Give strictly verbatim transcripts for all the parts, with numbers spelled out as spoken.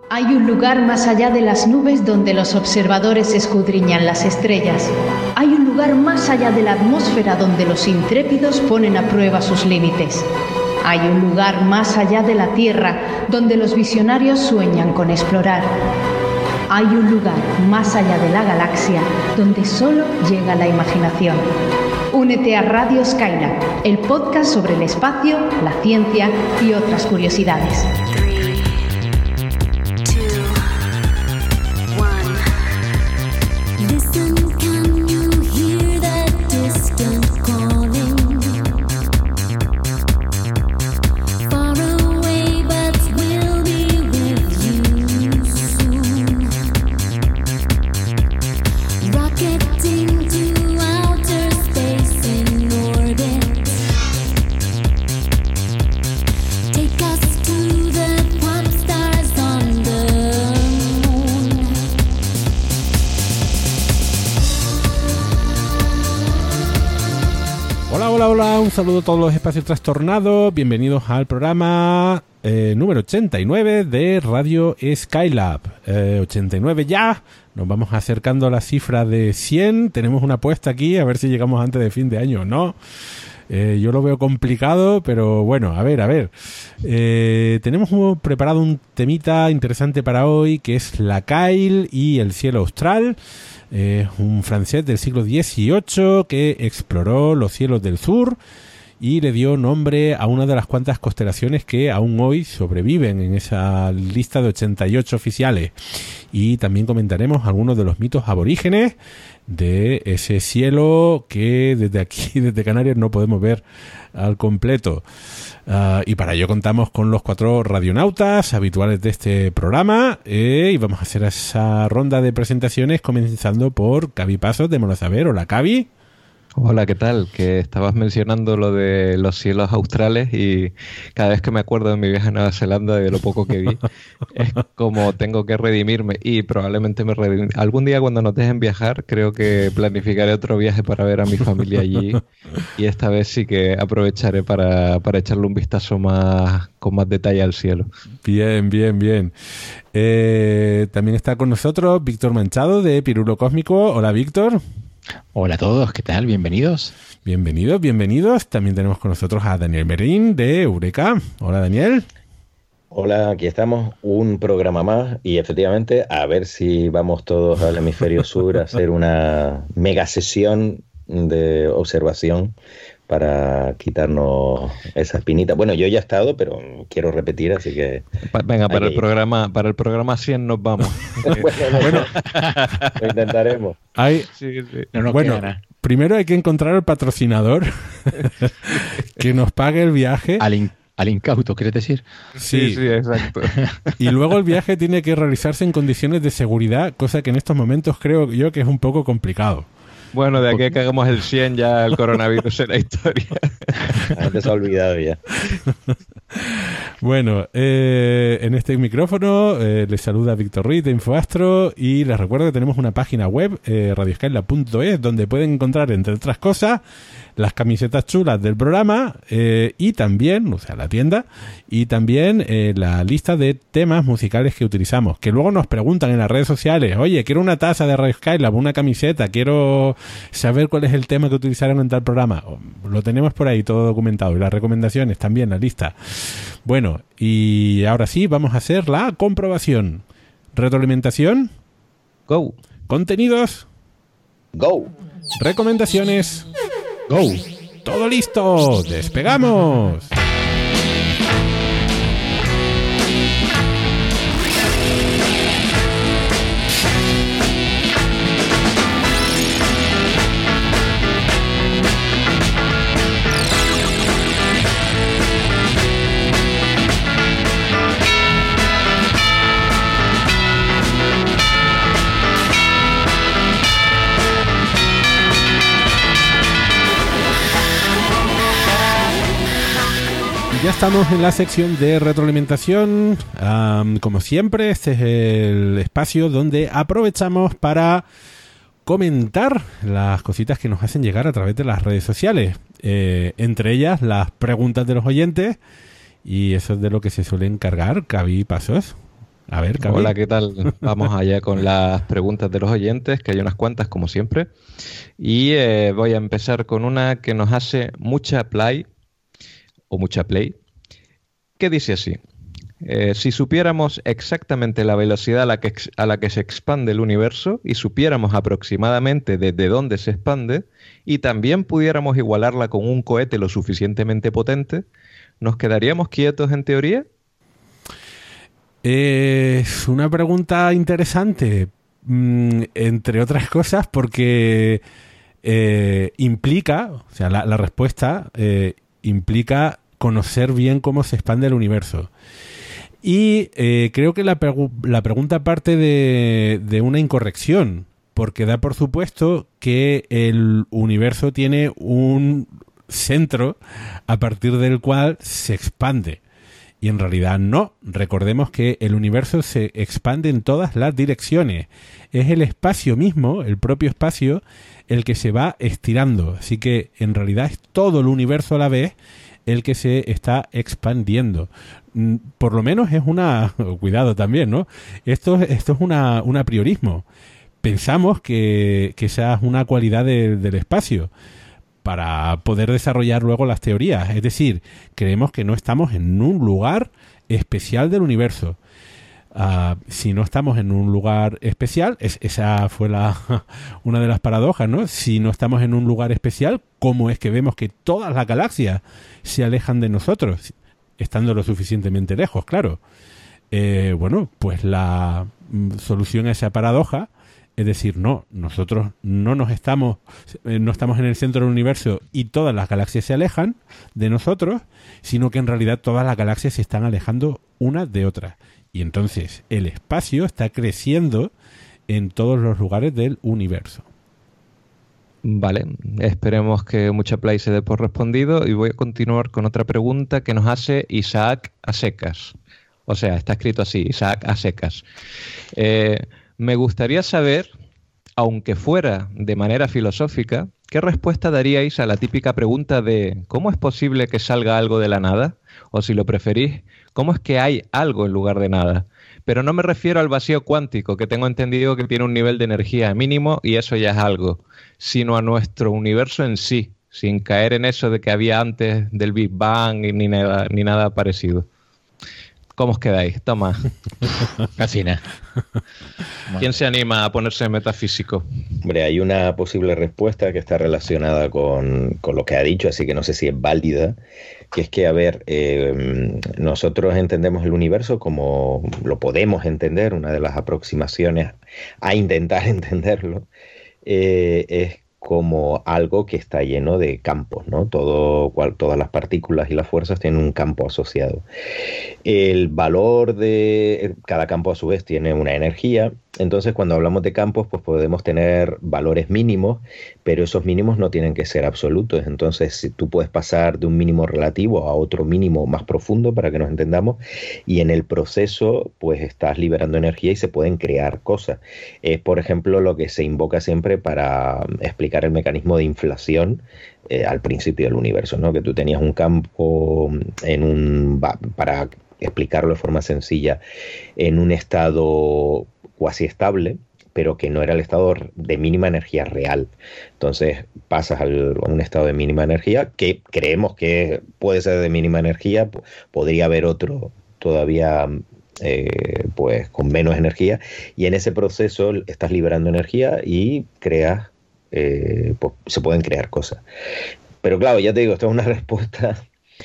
Hay un lugar más allá de las nubes donde los observadores escudriñan las estrellas. Hay un lugar más allá de la atmósfera donde los intrépidos ponen a prueba sus límites. Hay un lugar más allá de la Tierra donde los visionarios sueñan con explorar. Hay un lugar más allá de la galaxia donde solo llega la imaginación. Únete a Radio Skylab, el podcast sobre el espacio, la ciencia y otras curiosidades. Un saludo a todos los espacios trastornados, bienvenidos al programa eh, número ochenta y nueve de Radio Skylab. Eh, ochenta y nueve ya, nos vamos acercando a la cifra de cien, tenemos una apuesta aquí a ver si llegamos antes de fin de año o no. Eh, yo lo veo complicado, pero bueno, a ver, a ver. Eh, tenemos preparado un temita interesante para hoy, que es la Kyle y el cielo austral. Es eh, un francés del siglo dieciocho que exploró los cielos del sur y le dio nombre a una de las cuantas constelaciones que aún hoy sobreviven en esa lista de ochenta y ocho oficiales. Y también comentaremos algunos de los mitos aborígenes de ese cielo que desde aquí, desde Canarias, no podemos ver al completo. Uh, y para ello contamos con los cuatro radionautas habituales de este programa eh, y vamos a hacer esa ronda de presentaciones comenzando por Cavi Pasos de Mola Saber. Hola, Cavi. Hola, ¿qué tal? Que estabas mencionando lo de los cielos australes y cada vez que me acuerdo de mi viaje a Nueva Zelanda y de lo poco que vi, es como tengo que redimirme y probablemente me redime. Algún día cuando nos dejen viajar, creo que planificaré otro viaje para ver a mi familia allí y esta vez sí que aprovecharé para, para echarle un vistazo más con más detalle al cielo. Bien, bien, bien. Eh, también está con nosotros Víctor Manchado de Pirulo Cósmico. Hola, Víctor. Hola a todos, ¿qué tal? Bienvenidos. Bienvenidos, bienvenidos. También tenemos con nosotros a Daniel Merín de Eureka. Hola, Daniel. Hola, aquí estamos, un programa más y efectivamente a ver si vamos todos al hemisferio sur a hacer una mega sesión de observación para quitarnos esa espinita. Bueno, yo ya he estado, pero quiero repetir, así que... Venga, para el programa para el programa cien nos vamos. bueno, no, bueno. Lo intentaremos. Hay, sí, sí. No nos bueno, quedará. Primero hay que encontrar al patrocinador que nos pague el viaje. Al, in, al incauto, ¿quieres decir? Sí, sí, sí, exacto. Y luego el viaje tiene que realizarse en condiciones de seguridad, cosa que en estos momentos creo yo que es un poco complicado. Bueno, de aquí a que hagamos el cien ya el coronavirus es la historia. Antes se ha olvidado ya. Bueno, eh, en este micrófono eh, les saluda Víctor Ruiz de Infoastro y les recuerdo que tenemos una página web, eh, radio skylab punto es, donde pueden encontrar, entre otras cosas, las camisetas chulas del programa eh, y también, o sea, la tienda, y también eh, la lista de temas musicales que utilizamos, que luego nos preguntan en las redes sociales, oye, quiero una taza de Radio Skylab, una camiseta, quiero saber cuál es el tema que utilizaron en tal programa. Lo tenemos por ahí todo documentado y las recomendaciones también, la lista. Bueno, y ahora sí, vamos a hacer la comprobación. Retroalimentación. Go. Contenidos. Go. Recomendaciones. Go. Todo listo. Despegamos. Ya estamos en la sección de retroalimentación. Um, como siempre, este es el espacio donde aprovechamos para comentar las cositas que nos hacen llegar a través de las redes sociales. Eh, entre ellas, las preguntas de los oyentes. Y eso es de lo que se suele encargar Cavi Pasos. A ver, Cabi. Hola, ¿qué tal? Vamos allá con las preguntas de los oyentes, que hay unas cuantas como siempre. Y eh, voy a empezar con una que nos hace mucha play, o mucha play, que dice así. Eh, si supiéramos exactamente la velocidad a la, que, a la que se expande el universo y supiéramos aproximadamente desde dónde se expande y también pudiéramos igualarla con un cohete lo suficientemente potente, ¿nos quedaríamos quietos en teoría? Es una pregunta interesante, mm, entre otras cosas, porque eh, implica, o sea, la, la respuesta eh, implica conocer bien cómo se expande el universo. Y eh, creo que la, pregu- la pregunta parte de, de una incorrección, porque da por supuesto que el universo tiene un centro a partir del cual se expande. Y en realidad no. Recordemos que el universo se expande en todas las direcciones. Es el espacio mismo, el propio espacio, el que se va estirando. Así que en realidad es todo el universo a la vez el que se está expandiendo. Por lo menos es una... Cuidado también, ¿no? Esto, esto es una, un apriorismo. Pensamos que, que esa es una cualidad de, del espacio para poder desarrollar luego las teorías. Es decir, creemos que no estamos en un lugar especial del universo. Uh, si no estamos en un lugar especial, es, esa fue la una de las paradojas, ¿no? Si no estamos en un lugar especial, ¿cómo es que vemos que todas las galaxias se alejan de nosotros? Estando lo suficientemente lejos, claro. Eh, bueno, pues la mm, solución a esa paradoja es decir, no, nosotros no nos estamos, eh, no estamos en el centro del universo y todas las galaxias se alejan de nosotros, sino que en realidad todas las galaxias se están alejando unas de otras. Y entonces el espacio está creciendo en todos los lugares del universo. Vale, esperemos que mucha play se dé por respondido y voy a continuar con otra pregunta que nos hace Isaac a secas. O sea, está escrito así, Isaac a secas. Eh... Me gustaría saber, aunque fuera de manera filosófica, ¿qué respuesta daríais a la típica pregunta de ¿cómo es posible que salga algo de la nada? O si lo preferís, ¿cómo es que hay algo en lugar de nada? Pero no me refiero al vacío cuántico, que tengo entendido que tiene un nivel de energía mínimo y eso ya es algo, sino a nuestro universo en sí, sin caer en eso de que había antes del Big Bang ni nada, ni nada parecido. ¿Cómo os quedáis? Toma. Casi nada. ¿Quién se anima a ponerse metafísico? Hombre, hay una posible respuesta que está relacionada con, con lo que ha dicho, así que no sé si es válida, que es que, a ver, eh, nosotros entendemos el universo como lo podemos entender, una de las aproximaciones a intentar entenderlo, eh, es como algo que está lleno de campos, ¿no? Todo, cual, todas las partículas y las fuerzas tienen un campo asociado. El valor de cada campo a su vez tiene una energía. Entonces, cuando hablamos de campos, pues podemos tener valores mínimos, pero esos mínimos no tienen que ser absolutos. Entonces, si tú puedes pasar de un mínimo relativo a otro mínimo más profundo, para que nos entendamos, y en el proceso, pues estás liberando energía y se pueden crear cosas. Es, por ejemplo, lo que se invoca siempre para explicar el mecanismo de inflación eh, al principio del universo, ¿no? Que tú tenías un campo en un... para explicarlo de forma sencilla, en un estado cuasi estable, pero que no era el estado de mínima energía real. Entonces pasas al, a un estado de mínima energía, que creemos que puede ser de mínima energía, podría haber otro todavía eh, pues con menos energía, y en ese proceso estás liberando energía y creas, eh, pues, se pueden crear cosas. Pero claro, ya te digo, esto es una respuesta...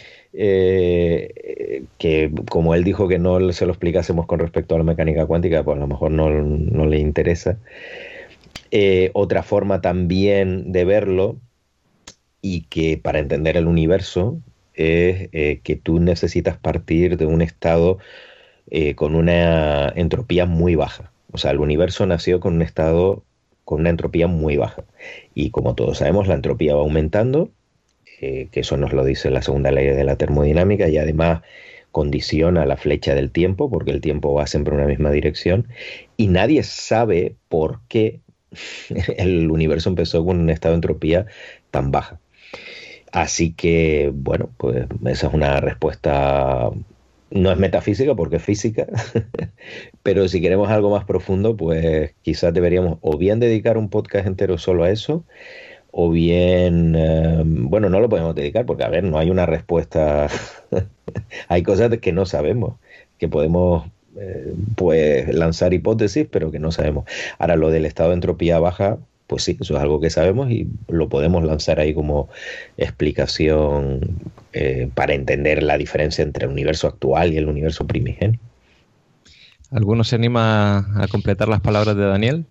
Eh, que como él dijo que no se lo explicásemos con respecto a la mecánica cuántica, pues a lo mejor no, no le interesa. Eh, otra forma también de verlo, y que para entender el universo, es eh, que tú necesitas partir de un estado eh, con una entropía muy baja. O sea, el universo nació con un estado con una entropía muy baja, y como todos sabemos, la entropía va aumentando. Eh, que eso nos lo dice la segunda ley de la termodinámica, y además condiciona la flecha del tiempo, porque el tiempo va siempre en una misma dirección, y nadie sabe por qué el universo empezó con un estado de entropía tan baja. Así que, bueno, pues esa es una respuesta no es metafísica porque es física, pero si queremos algo más profundo, pues quizás deberíamos o bien dedicar un podcast entero solo a eso, o bien, eh, bueno, no lo podemos dedicar porque, a ver, no hay una respuesta. Hay cosas que no sabemos, que podemos eh, pues lanzar hipótesis, pero que no sabemos. Ahora, lo del estado de entropía baja, pues sí, eso es algo que sabemos y lo podemos lanzar ahí como explicación eh, para entender la diferencia entre el universo actual y el universo primigenio. ¿Alguno se anima a completar las palabras de Daniel?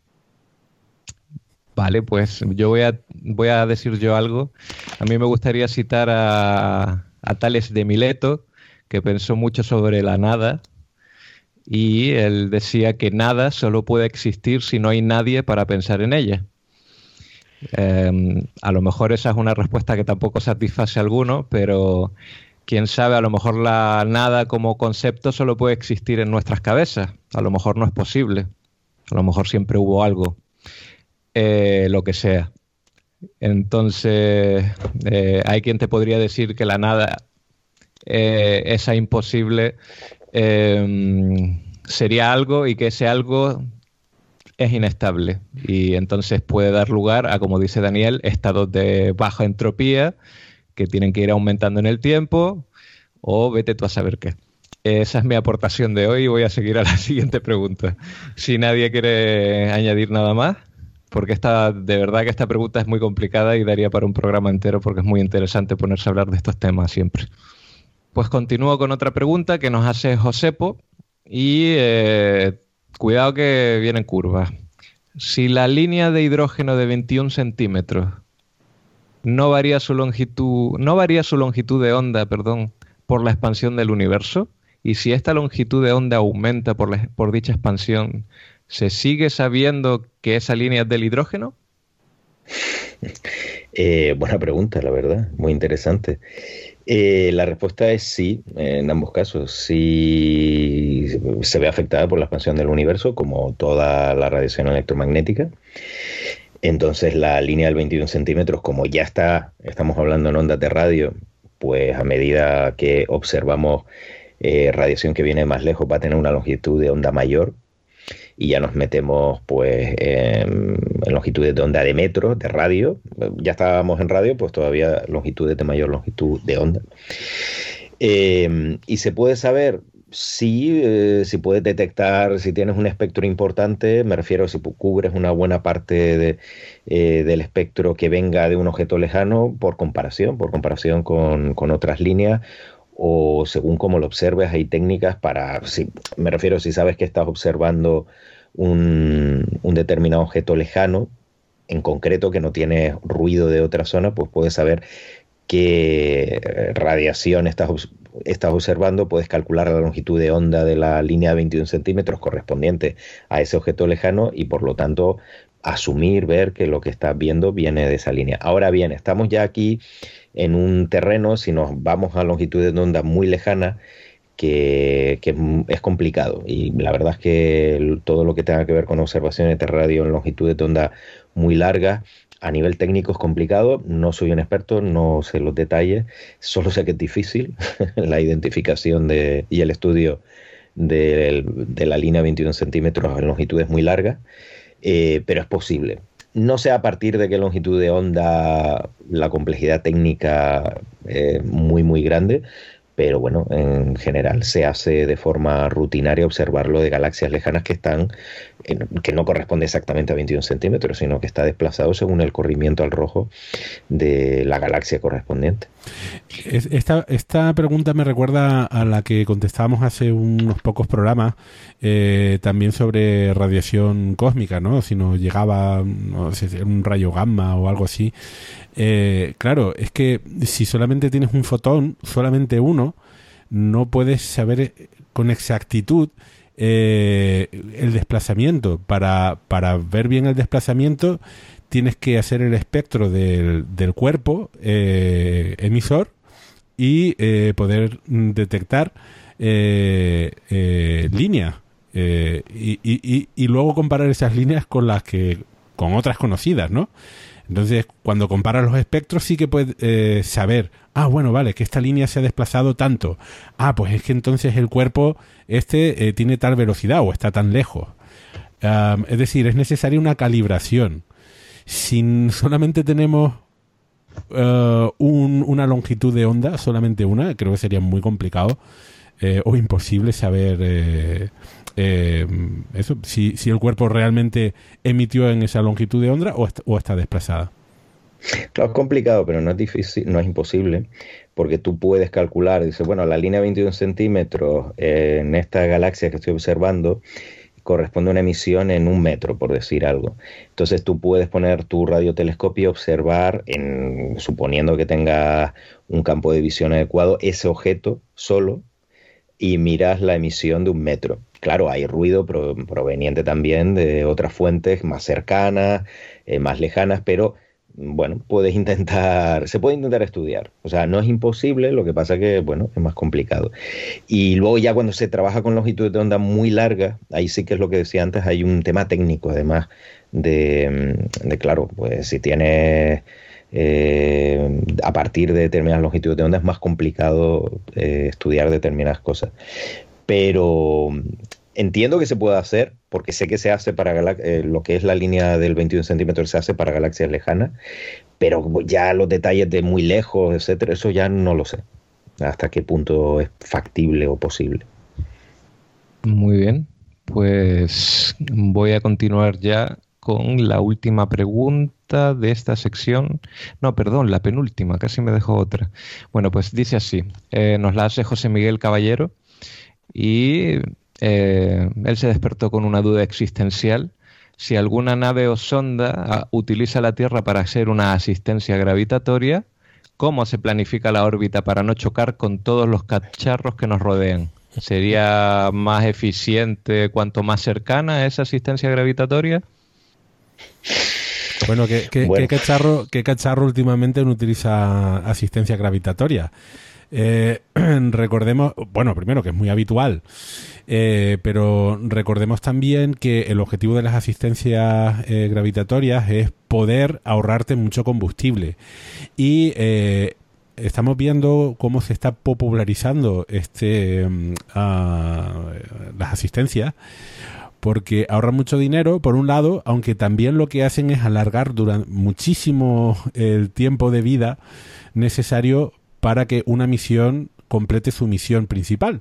Vale, pues yo voy a, voy a decir yo algo. A mí me gustaría citar a, a Tales de Mileto, que pensó mucho sobre la nada, y él decía que nada solo puede existir si no hay nadie para pensar en ella. Eh, a lo mejor esa es una respuesta que tampoco satisface a alguno, pero quién sabe, a lo mejor la nada como concepto solo puede existir en nuestras cabezas. A lo mejor no es posible. A lo mejor siempre hubo algo. Eh, lo que sea. Entonces, eh, hay quien te podría decir que la nada, eh, esa imposible, eh, sería algo y que ese algo es inestable. Y entonces puede dar lugar a, como dice Daniel, estados de baja entropía que tienen que ir aumentando en el tiempo, o vete tú a saber qué. Esa es mi aportación de hoy y voy a seguir a la siguiente pregunta. Si nadie quiere añadir nada más, porque esta, de verdad que esta pregunta es muy complicada y daría para un programa entero porque es muy interesante ponerse a hablar de estos temas siempre. Pues continúo con otra pregunta que nos hace Josepo y eh, cuidado que vienen curvas. Si la línea de hidrógeno de veintiún centímetros no varía su longitud, no varía su longitud de onda, perdón, por la expansión del universo, y si esta longitud de onda aumenta por, la, por dicha expansión, ¿se sigue sabiendo que esa línea es del hidrógeno? Eh, buena pregunta, la verdad, muy interesante. Eh, la respuesta es sí, en ambos casos. Sí se ve afectada por la expansión del universo, como toda la radiación electromagnética. Entonces la línea del veintiún centímetros, como ya está, estamos hablando en ondas de radio, pues a medida que observamos eh, radiación que viene más lejos va a tener una longitud de onda mayor. Y ya nos metemos pues en, en longitudes de onda de metros, de radio. Ya estábamos en radio, pues todavía longitudes de mayor longitud de onda. Eh, y se puede saber si, eh, si puedes detectar, si tienes un espectro importante, me refiero a si cubres una buena parte de, eh, del espectro que venga de un objeto lejano por comparación, por comparación con, con otras líneas, o según cómo lo observes, hay técnicas para, si, me refiero si sabes que estás observando un, un determinado objeto lejano, en concreto que no tiene ruido de otra zona, pues puedes saber qué radiación estás, estás observando, puedes calcular la longitud de onda de la línea de veintiún centímetros correspondiente a ese objeto lejano y por lo tanto asumir, ver que lo que estás viendo viene de esa línea. Ahora bien, estamos ya aquí en un terreno, si nos vamos a longitudes de onda muy lejanas, que, que es complicado. Y la verdad es que todo lo que tenga que ver con observaciones de radio en longitudes de onda muy largas, a nivel técnico es complicado. No soy un experto, no sé los detalles, solo sé que es difícil la identificación de, y el estudio de, de la línea veintiún centímetros en longitudes muy largas, eh, pero es posible. No sé a partir de qué longitud de onda la complejidad técnica es muy muy grande, pero bueno, en general se hace de forma rutinaria observarlo de galaxias lejanas que están, que no corresponde exactamente a veintiún centímetros, sino que está desplazado según el corrimiento al rojo de la galaxia correspondiente. Esta, esta pregunta me recuerda a la que contestábamos hace unos pocos programas, eh, también sobre radiación cósmica, ¿no? Si nos llegaba, no sé, un rayo gamma o algo así. Eh, claro, es que si solamente tienes un fotón, solamente uno, no puedes saber con exactitud eh, el desplazamiento. Para, para ver bien el desplazamiento tienes que hacer el espectro del, del cuerpo eh, emisor y eh, poder detectar eh, eh, líneas eh, y, y, y luego comparar esas líneas con las que con otras conocidas, ¿no? Entonces, cuando comparas los espectros sí que puedes eh, saber, ah, bueno, vale, que esta línea se ha desplazado tanto. Ah, pues es que entonces el cuerpo este eh, tiene tal velocidad o está tan lejos. Um, es decir, es necesaria una calibración. Si solamente tenemos uh, un, una longitud de onda, solamente una, creo que sería muy complicado eh, o imposible saber eh, eh, eso, si, si el cuerpo realmente emitió en esa longitud de onda o está, o está desplazada. Claro, es complicado, pero no es difícil, no es imposible, porque tú puedes calcular, dice, bueno, la línea de veintiún centímetros eh, en esta galaxia que estoy observando corresponde a una emisión en un metro, por decir algo. Entonces tú puedes poner tu radiotelescopio y observar, en, suponiendo que tenga un campo de visión adecuado, ese objeto solo y miras la emisión de un metro. Claro, hay ruido pro, proveniente también de otras fuentes más cercanas, eh, más lejanas, pero bueno, puedes intentar, se puede intentar estudiar. O sea, no es imposible, lo que pasa que, bueno, es más complicado. Y luego ya cuando se trabaja con longitudes de onda muy largas, ahí sí que es lo que decía antes, hay un tema técnico, además de, de claro, pues si tienes, eh, a partir de determinadas longitudes de onda es más complicado eh, estudiar determinadas cosas. Pero entiendo que se puede hacer, porque sé que se hace para eh, lo que es la línea del veintiún centímetros, se hace para galaxias lejanas, pero ya los detalles de muy lejos, etcétera, eso ya no lo sé. Hasta qué punto es factible o posible. Muy bien, pues voy a continuar ya con la última pregunta de esta sección. No, perdón, la penúltima, casi me dejó otra. Bueno, pues dice así, eh, nos la hace José Miguel Caballero y eh, él se despertó con una duda existencial. Si alguna nave o sonda utiliza la Tierra para hacer una asistencia gravitatoria, ¿cómo se planifica la órbita para no chocar con todos los cacharros que nos rodean? ¿Sería más eficiente cuanto más cercana esa asistencia gravitatoria? Bueno, ¿qué, qué, bueno. ¿qué, cacharro, ¿qué cacharro últimamente no utiliza asistencia gravitatoria? Eh, recordemos, bueno, primero que es muy habitual, eh, pero recordemos también que el objetivo de las asistencias eh, gravitatorias es poder ahorrarte mucho combustible. Y eh, estamos viendo cómo se está popularizando este uh, las asistencias, porque ahorran mucho dinero, por un lado, aunque también lo que hacen es alargar durante muchísimo el tiempo de vida necesario para que una misión complete su misión principal.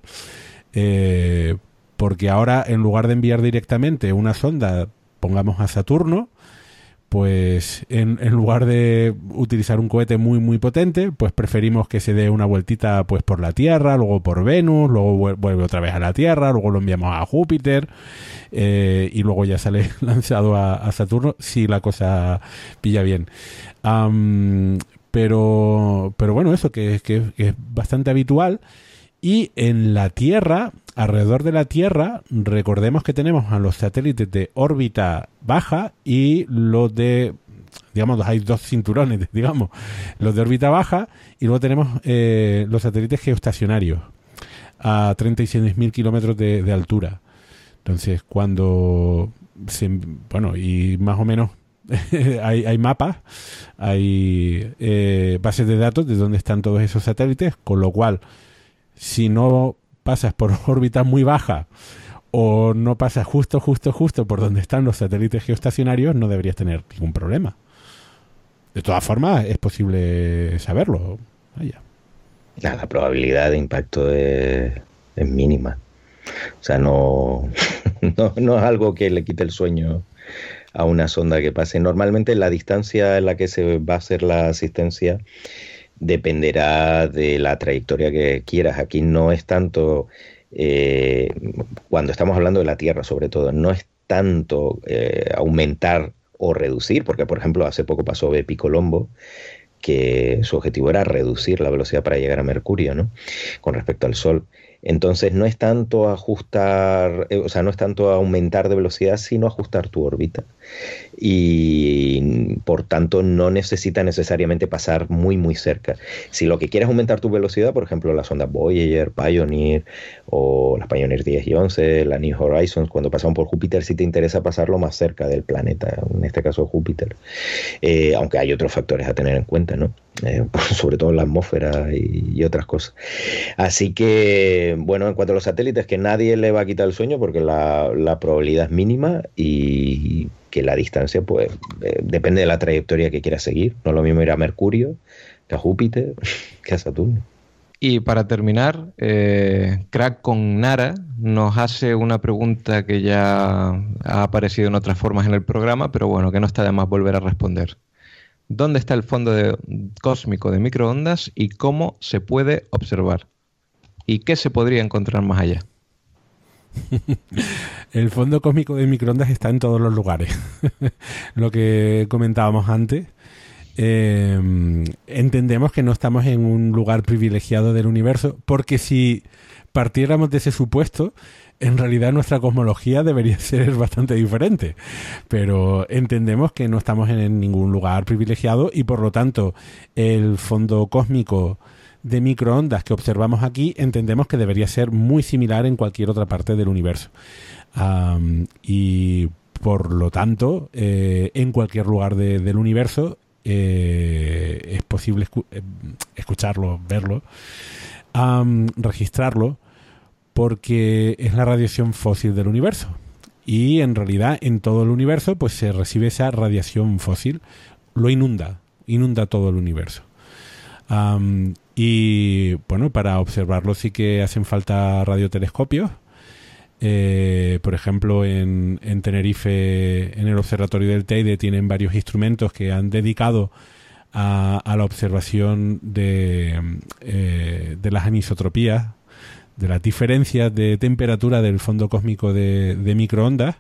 Eh, porque ahora, en lugar de enviar directamente una sonda, pongamos a Saturno, pues en, en lugar de utilizar un cohete muy muy potente, pues preferimos que se dé una vueltita pues por la Tierra, luego por Venus, luego vuelve otra vez a la Tierra, luego lo enviamos a Júpiter eh, y luego ya sale lanzado a, a Saturno, si la cosa pilla bien. Um, pero pero bueno, eso que, que, que es bastante habitual. Y en la Tierra, alrededor de la Tierra, recordemos que tenemos a los satélites de órbita baja y los de, digamos, hay dos cinturones, digamos, los de órbita baja, y luego tenemos eh, los satélites geoestacionarios a treinta y seis mil kilómetros de, de altura. Entonces, cuando se, bueno, y más o menos hay, hay mapas, hay eh, bases de datos de dónde están todos esos satélites, con lo cual, si no pasas por órbitas muy bajas o no pasas justo, justo, justo por donde están los satélites geoestacionarios, no deberías tener ningún problema. De todas formas, es posible saberlo. Vaya. La probabilidad de impacto es, es mínima. O sea, no, no, no es algo que le quite el sueño a una sonda que pase. Normalmente la distancia en la que se va a hacer la asistencia dependerá de la trayectoria que quieras. Aquí no es tanto, eh, cuando estamos hablando de la Tierra sobre todo, no es tanto eh, aumentar o reducir, porque por ejemplo hace poco pasó Bepi Colombo, que su objetivo era reducir la velocidad para llegar a Mercurio, ¿no?, con respecto al Sol. Entonces no es tanto ajustar, eh, o sea, no es tanto aumentar de velocidad, sino ajustar tu órbita. Y por tanto no necesita necesariamente pasar muy muy cerca. Si lo que quieres es aumentar tu velocidad, por ejemplo las ondas Voyager, Pioneer o las Pioneer diez y once, la New Horizons, cuando pasan por Júpiter, sí te interesa pasarlo más cerca del planeta, en este caso Júpiter, eh, aunque hay otros factores a tener en cuenta, ¿no? Eh, sobre todo la atmósfera y, y otras cosas. Así que, bueno, en cuanto a los satélites, que nadie le va a quitar el sueño porque la, la probabilidad es mínima y que la distancia, pues, eh, depende de la trayectoria que quieras seguir. No es lo mismo ir a Mercurio que a Júpiter que a Saturno. Y para terminar, eh, Crack con Nara nos hace una pregunta que ya ha aparecido en otras formas en el programa, pero bueno, que no está de más volver a responder. ¿Dónde está el fondo de, cósmico de microondas y cómo se puede observar? ¿Y qué se podría encontrar más allá? El fondo cósmico de microondas está en todos los lugares. Lo que comentábamos antes. Eh, entendemos que no estamos en un lugar privilegiado del universo, porque si partiéramos de ese supuesto, en realidad nuestra cosmología debería ser bastante diferente, pero entendemos que no estamos en ningún lugar privilegiado y por lo tanto el fondo cósmico de microondas que observamos aquí entendemos que debería ser muy similar en cualquier otra parte del universo. Um, y por lo tanto, eh, en cualquier lugar de, del universo eh, es posible escu- eh, escucharlo, verlo, um, registrarlo, porque es la radiación fósil del universo. Y en realidad en todo el universo pues se recibe esa radiación fósil, lo inunda, inunda todo el universo. Um, y bueno, para observarlo sí que hacen falta radiotelescopios. Eh, por ejemplo, en, en Tenerife, en el observatorio del Teide, tienen varios instrumentos que han dedicado a, a la observación de, eh, de las anisotropías, de las diferencias de temperatura del fondo cósmico de, de microondas.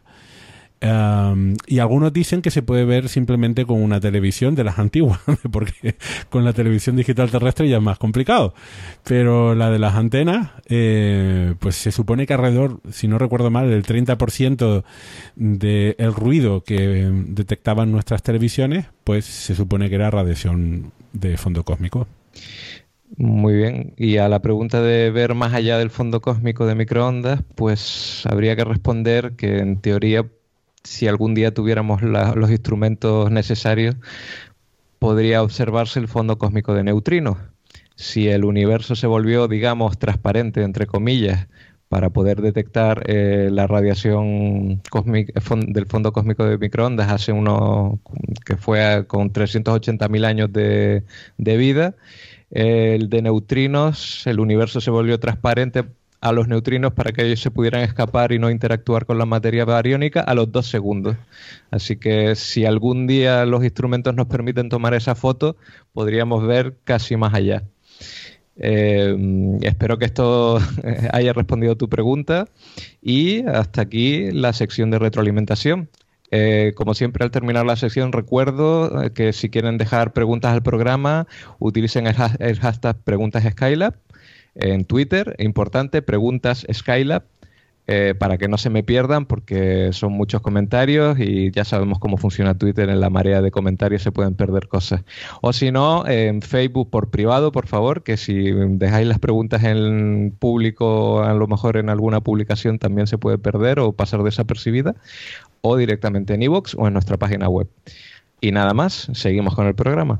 Um, y algunos dicen que se puede ver simplemente con una televisión de las antiguas, porque con la televisión digital terrestre ya es más complicado. Pero la de las antenas, eh, pues se supone que alrededor, si no recuerdo mal, el treinta por ciento del ruido que detectaban nuestras televisiones, pues se supone que era radiación de fondo cósmico. Muy bien. Y a la pregunta de ver más allá del fondo cósmico de microondas, pues habría que responder que en teoría, si algún día tuviéramos la, los instrumentos necesarios, podría observarse el fondo cósmico de neutrinos. Si el universo se volvió, digamos, transparente, entre comillas, para poder detectar eh, la radiación cósmica, del fondo cósmico de microondas hace uno que fue a, con trescientos ochenta mil años de, de vida, el de neutrinos, el universo se volvió transparente a los neutrinos para que ellos se pudieran escapar y no interactuar con la materia bariónica a los dos segundos. Así que si algún día los instrumentos nos permiten tomar esa foto, podríamos ver casi más allá. Eh, espero que esto haya respondido a tu pregunta y hasta aquí la sección de retroalimentación. Eh, como siempre, al terminar la sección, recuerdo que si quieren dejar preguntas al programa, utilicen el, ha- el hashtag Preguntas Skylab en Twitter. Importante, Preguntas Skylab, eh, para que no se me pierdan, porque son muchos comentarios y ya sabemos cómo funciona Twitter. En la marea de comentarios se pueden perder cosas. O si no, en Facebook por privado, por favor, que si dejáis las preguntas en público, a lo mejor en alguna publicación también se puede perder o pasar desapercibida, o directamente en iVoox o en nuestra página web. Y nada más, seguimos con el programa.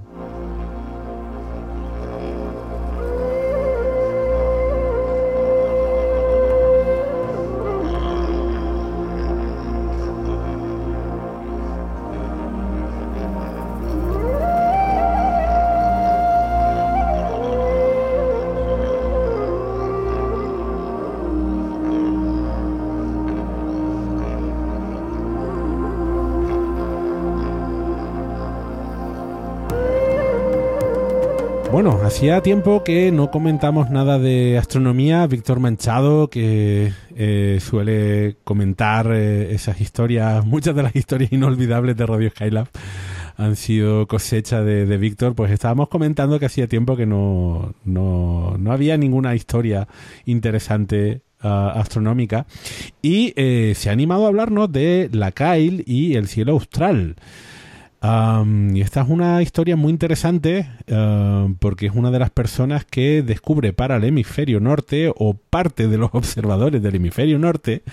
Bueno, hacía tiempo que no comentamos nada de astronomía. Víctor Manchado, que eh, suele comentar eh, esas historias, muchas de las historias inolvidables de Radio Skylab, han sido cosecha de, de Víctor, pues estábamos comentando que hacía tiempo que no, no, no había ninguna historia interesante uh, astronómica, y eh, se ha animado a hablarnos de la Kyle y el cielo austral. Um, y esta es una historia muy interesante uh, porque es una de las personas que descubre para el hemisferio norte, o parte de los observadores del hemisferio norte,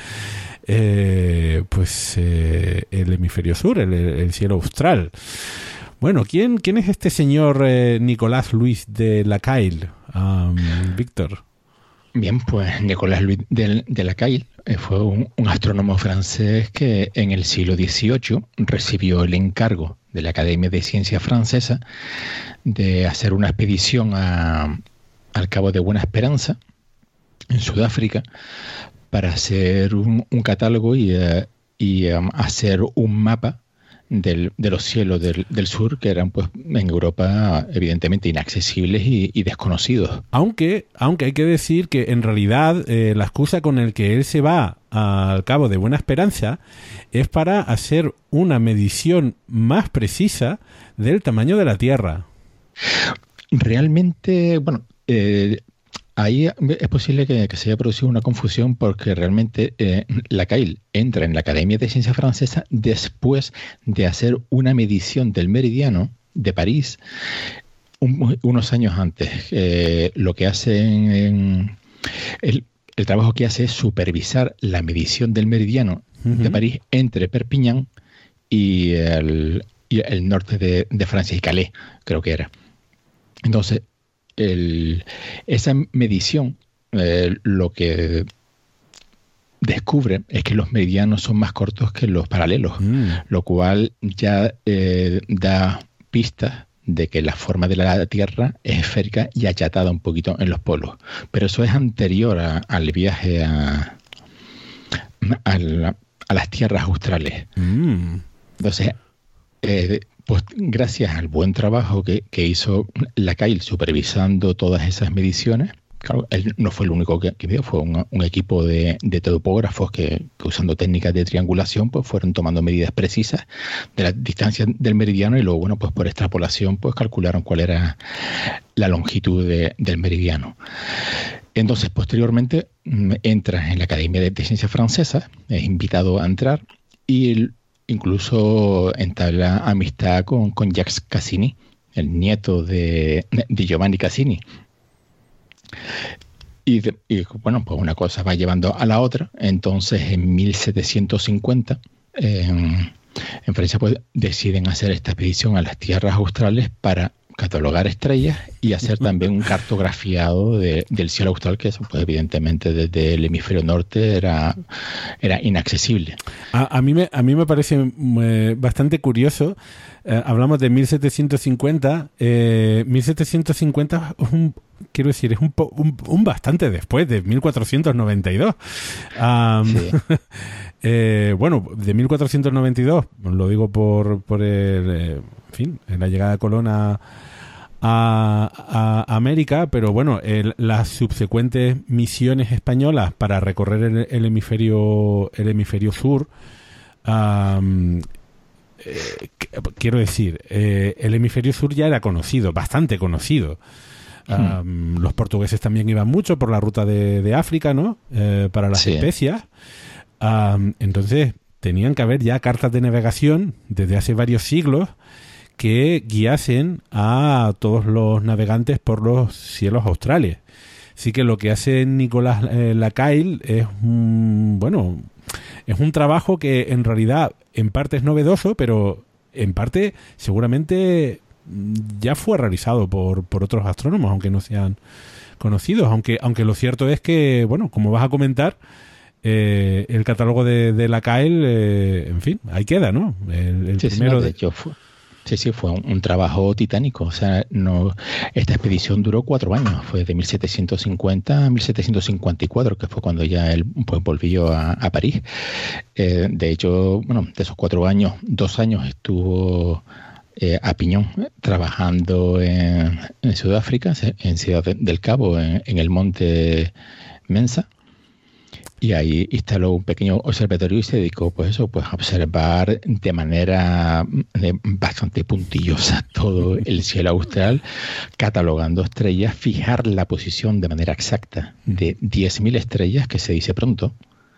eh, pues eh, el hemisferio sur, el, el cielo austral. Bueno, ¿quién, quién es este señor eh, Nicolás Louis de Lacaille, um, Víctor? Bien, pues Nicolás Louis de, de Lacaille fue un, un astrónomo francés que en el siglo dieciocho recibió el encargo de la Academia de Ciencias Francesa de hacer una expedición a, al Cabo de Buena Esperanza, en Sudáfrica, para hacer un, un catálogo y, uh, y um, hacer un mapa del, de los cielos del, del sur, que eran pues en Europa evidentemente inaccesibles y, y desconocidos. Aunque, aunque hay que decir que en realidad eh, la excusa con el que él se va al Cabo de Buena Esperanza es para hacer una medición más precisa del tamaño de la Tierra. Realmente, bueno, eh, ahí es posible que, que se haya producido una confusión, porque realmente eh, Lacaille entra en la Academia de Ciencias Francesa después de hacer una medición del meridiano de París un, unos años antes. Eh, lo que hacen en el, el trabajo que hace es supervisar la medición del meridiano uh-huh. de París entre Perpiñán y el, y el norte de, de Francia, y Calais, creo que era. Entonces, El, esa medición eh, lo que descubre es que los meridianos son más cortos que los paralelos, mm. lo cual ya eh, da pistas de que la forma de la Tierra es esférica y achatada un poquito en los polos. Pero eso es anterior a, al viaje a, a, la, a las tierras australes. Mm. Entonces, eh, pues gracias al buen trabajo que, que hizo Lacaille supervisando todas esas mediciones, claro, él no fue el único que, que vio, fue un, un equipo de, de topógrafos que, que usando técnicas de triangulación pues fueron tomando medidas precisas de la distancia del meridiano, y luego, bueno, pues por extrapolación pues calcularon cuál era la longitud de, del meridiano. Entonces, posteriormente entra en la Academia de, de Ciencias Francesas, es invitado a entrar, y el, incluso entabla amistad con, con Jacques Cassini, el nieto de, de Giovanni Cassini. Y, de, y bueno, pues una cosa va llevando a la otra. Entonces, en mil setecientos cincuenta, en, en Francia, pues deciden hacer esta expedición a las tierras australes para catalogar estrellas y hacer también un cartografiado de, del cielo austral, que eso, pues evidentemente desde el hemisferio norte era, era inaccesible. A, a, mí me, a mí me parece eh, bastante curioso. Eh, hablamos de mil setecientos cincuenta. Eh, mil setecientos cincuenta es un, quiero decir, es un, un, un bastante después de mil cuatrocientos noventa y dos. Um, sí. eh, bueno, de mil cuatrocientos noventa y dos, lo digo por, por el, eh, en fin, la llegada de Colón a A, a América, pero bueno, el, las subsecuentes misiones españolas para recorrer el, el hemisferio el hemisferio sur, um, eh, quiero decir, eh, el hemisferio sur ya era conocido, bastante conocido. Um, hmm. Los portugueses también iban mucho por la ruta de, de África, ¿no? Eh, para las sí. especias. Um, entonces, tenían que haber ya cartas de navegación desde hace varios siglos que guiasen a todos los navegantes por los cielos australes. Así que lo que hace Nicolás eh, Lacaille es un, bueno, es un trabajo que en realidad en parte es novedoso, pero en parte seguramente ya fue realizado por, por otros astrónomos, aunque no sean conocidos. Aunque, aunque lo cierto es que, bueno, como vas a comentar, eh, el catálogo de, de Lacaille, eh, en fin, ahí queda, ¿no? El, el sí, primero sí, no, de hecho fue... Sí, sí, fue un, un trabajo titánico. O sea, no, esta expedición duró cuatro años. Fue de mil setecientos cincuenta a mil setecientos cincuenta y cuatro, que fue cuando ya él pues, volvió a, a París. Eh, de hecho, bueno, de esos cuatro años, dos años estuvo eh, a piñón trabajando en, en Sudáfrica, en Ciudad del Cabo, en, en el monte Mensa. Y ahí instaló un pequeño observatorio y se dedicó, pues eso, pues a observar de manera de, bastante puntillosa todo el cielo austral, catalogando estrellas, fijar la posición de manera exacta de diez mil estrellas, que se dice pronto.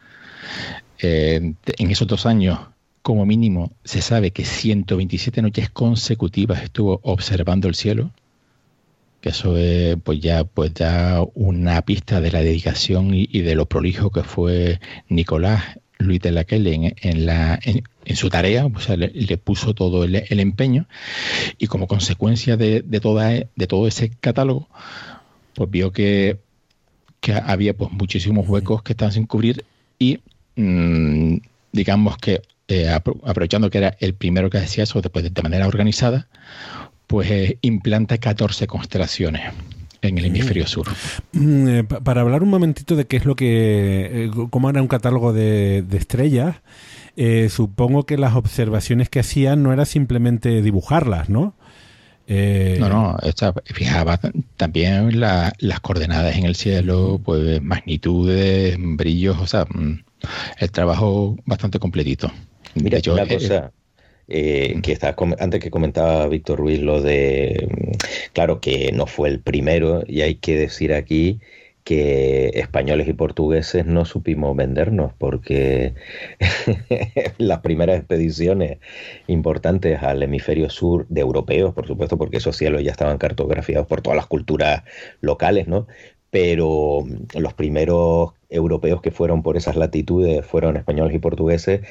Eh, en esos dos años, como mínimo, se sabe que ciento veintisiete noches consecutivas estuvo observando el cielo. Que eso es pues ya pues ya una pista de la dedicación y, y de lo prolijo que fue Nicolás Louis de Lacaille en, en, la, en, en su tarea, o sea, le, le puso todo el, el empeño, y como consecuencia de, de, toda, de todo ese catálogo, pues vio que, que había pues muchísimos huecos que estaban sin cubrir y mmm, digamos que eh, aprovechando que era el primero que hacía eso después de manera organizada, pues eh, implanta catorce constelaciones en el hemisferio sur. Mm, eh, para hablar un momentito de qué es lo que, eh, cómo era un catálogo de, de estrellas, eh, supongo que las observaciones que hacían no era simplemente dibujarlas, ¿no? Eh... No, no, esta, fijaba también la, las coordenadas en el cielo, pues magnitudes, brillos, o sea, el trabajo bastante completito. Mira, de hecho, una cosa... Eh, Eh, que está, antes que comentaba Víctor Ruiz lo de, claro que no fue el primero, y hay que decir aquí que españoles y portugueses no supimos vendernos, porque las primeras expediciones importantes al hemisferio sur de europeos, por supuesto, porque esos cielos ya estaban cartografiados por todas las culturas locales, ¿no? Pero los primeros europeos que fueron por esas latitudes fueron españoles y portugueses,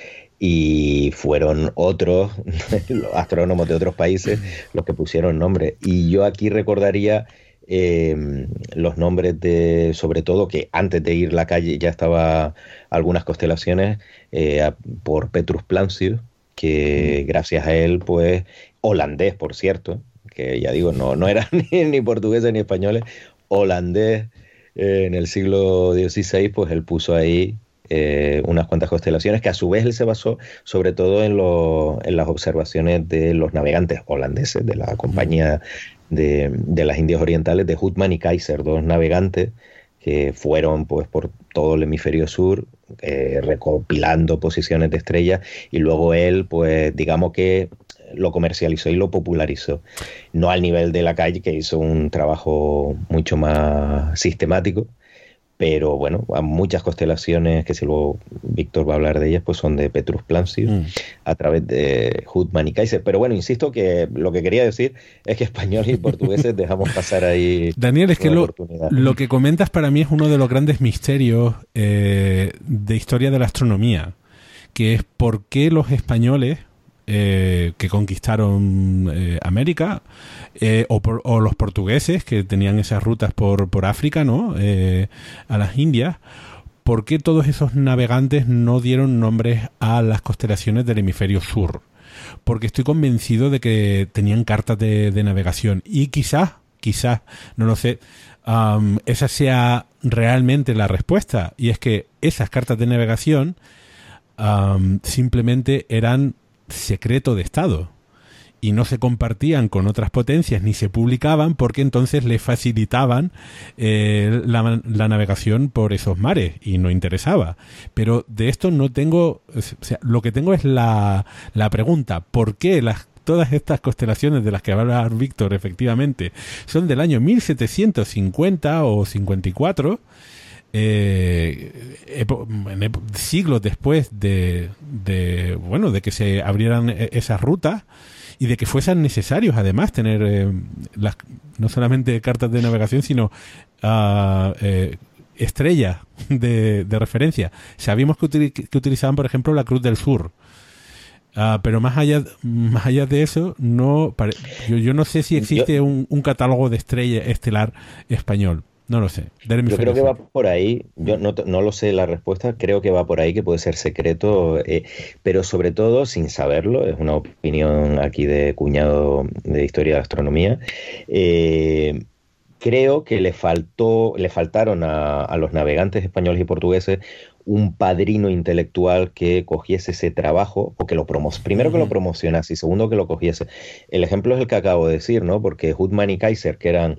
y fueron otros, los astrónomos de otros países, los que pusieron nombre. Y yo aquí recordaría eh, los nombres de, sobre todo, que antes de ir a la calle ya estaba algunas constelaciones, eh, a, por Petrus Plancius, que gracias a él, pues, holandés, por cierto, que ya digo, no, no eran ni, ni portugueses ni españoles, holandés, eh, en el siglo dieciséis, pues él puso ahí Eh, unas cuantas constelaciones, que a su vez él se basó sobre todo en, lo, en las observaciones de los navegantes holandeses de la compañía de, de las Indias Orientales, de Houtman y Kaiser, dos navegantes que fueron pues por todo el hemisferio sur eh, recopilando posiciones de estrellas, y luego él pues digamos que lo comercializó y lo popularizó, no al nivel de Lacaille, que hizo un trabajo mucho más sistemático. Pero bueno, muchas constelaciones, que si luego Víctor va a hablar de ellas, pues son de Petrus Plancius, mm. a través de Houtman y Kaiser. Pero bueno, insisto que lo que quería decir es que españoles y portugueses dejamos pasar ahí. Daniel, es que lo, lo que comentas para mí es uno de los grandes misterios eh, de historia de la astronomía, que es por qué los españoles eh, que conquistaron eh, América, eh, o, por, o los portugueses que tenían esas rutas por, por África, ¿no? Eh, a las Indias, ¿por qué todos esos navegantes no dieron nombres a las constelaciones del hemisferio sur? Porque estoy convencido de que tenían cartas de, de navegación, y quizás, quizás, no lo sé, um, esa sea realmente la respuesta, y es que esas cartas de navegación um, simplemente eran secreto de Estado y no se compartían con otras potencias ni se publicaban, porque entonces les facilitaban eh, la, la navegación por esos mares y no interesaba. Pero de esto no tengo, o sea, lo que tengo es la, la pregunta: ¿por qué las todas estas constelaciones de las que habla Víctor efectivamente son del año mil setecientos cincuenta o cincuenta y cuatro? Eh, en siglos después de, de bueno de que se abrieran esas rutas y de que fuesen necesarios además tener eh, las, no solamente cartas de navegación, sino uh, eh, estrellas de, de referencia. Sabíamos que, util, que utilizaban, por ejemplo, la Cruz del Sur, uh, pero más allá más allá de eso no pare, yo, yo no sé si existe un, un catálogo de estrella estelar español. No lo sé. Yo creo que va por ahí. Yo no, no lo sé la respuesta. Creo que va por ahí, que puede ser secreto, eh, pero sobre todo sin saberlo. Es una opinión aquí de cuñado de historia de astronomía. Eh, creo que le faltó, le faltaron a, a los navegantes españoles y portugueses un padrino intelectual que cogiese ese trabajo, o que lo promo primero que lo promocionase y segundo que lo cogiese. El ejemplo es el que acabo de decir, ¿no? Porque Houtman y Kaiser, que eran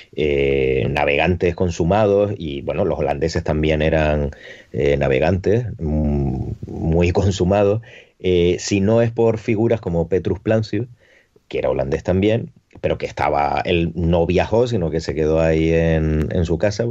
eh, navegantes consumados, y bueno, los holandeses también eran eh, navegantes mm, muy consumados, eh, si no es por figuras como Petrus Plancius, que era holandés también, pero que estaba, él no viajó, sino que se quedó ahí en, en su casa,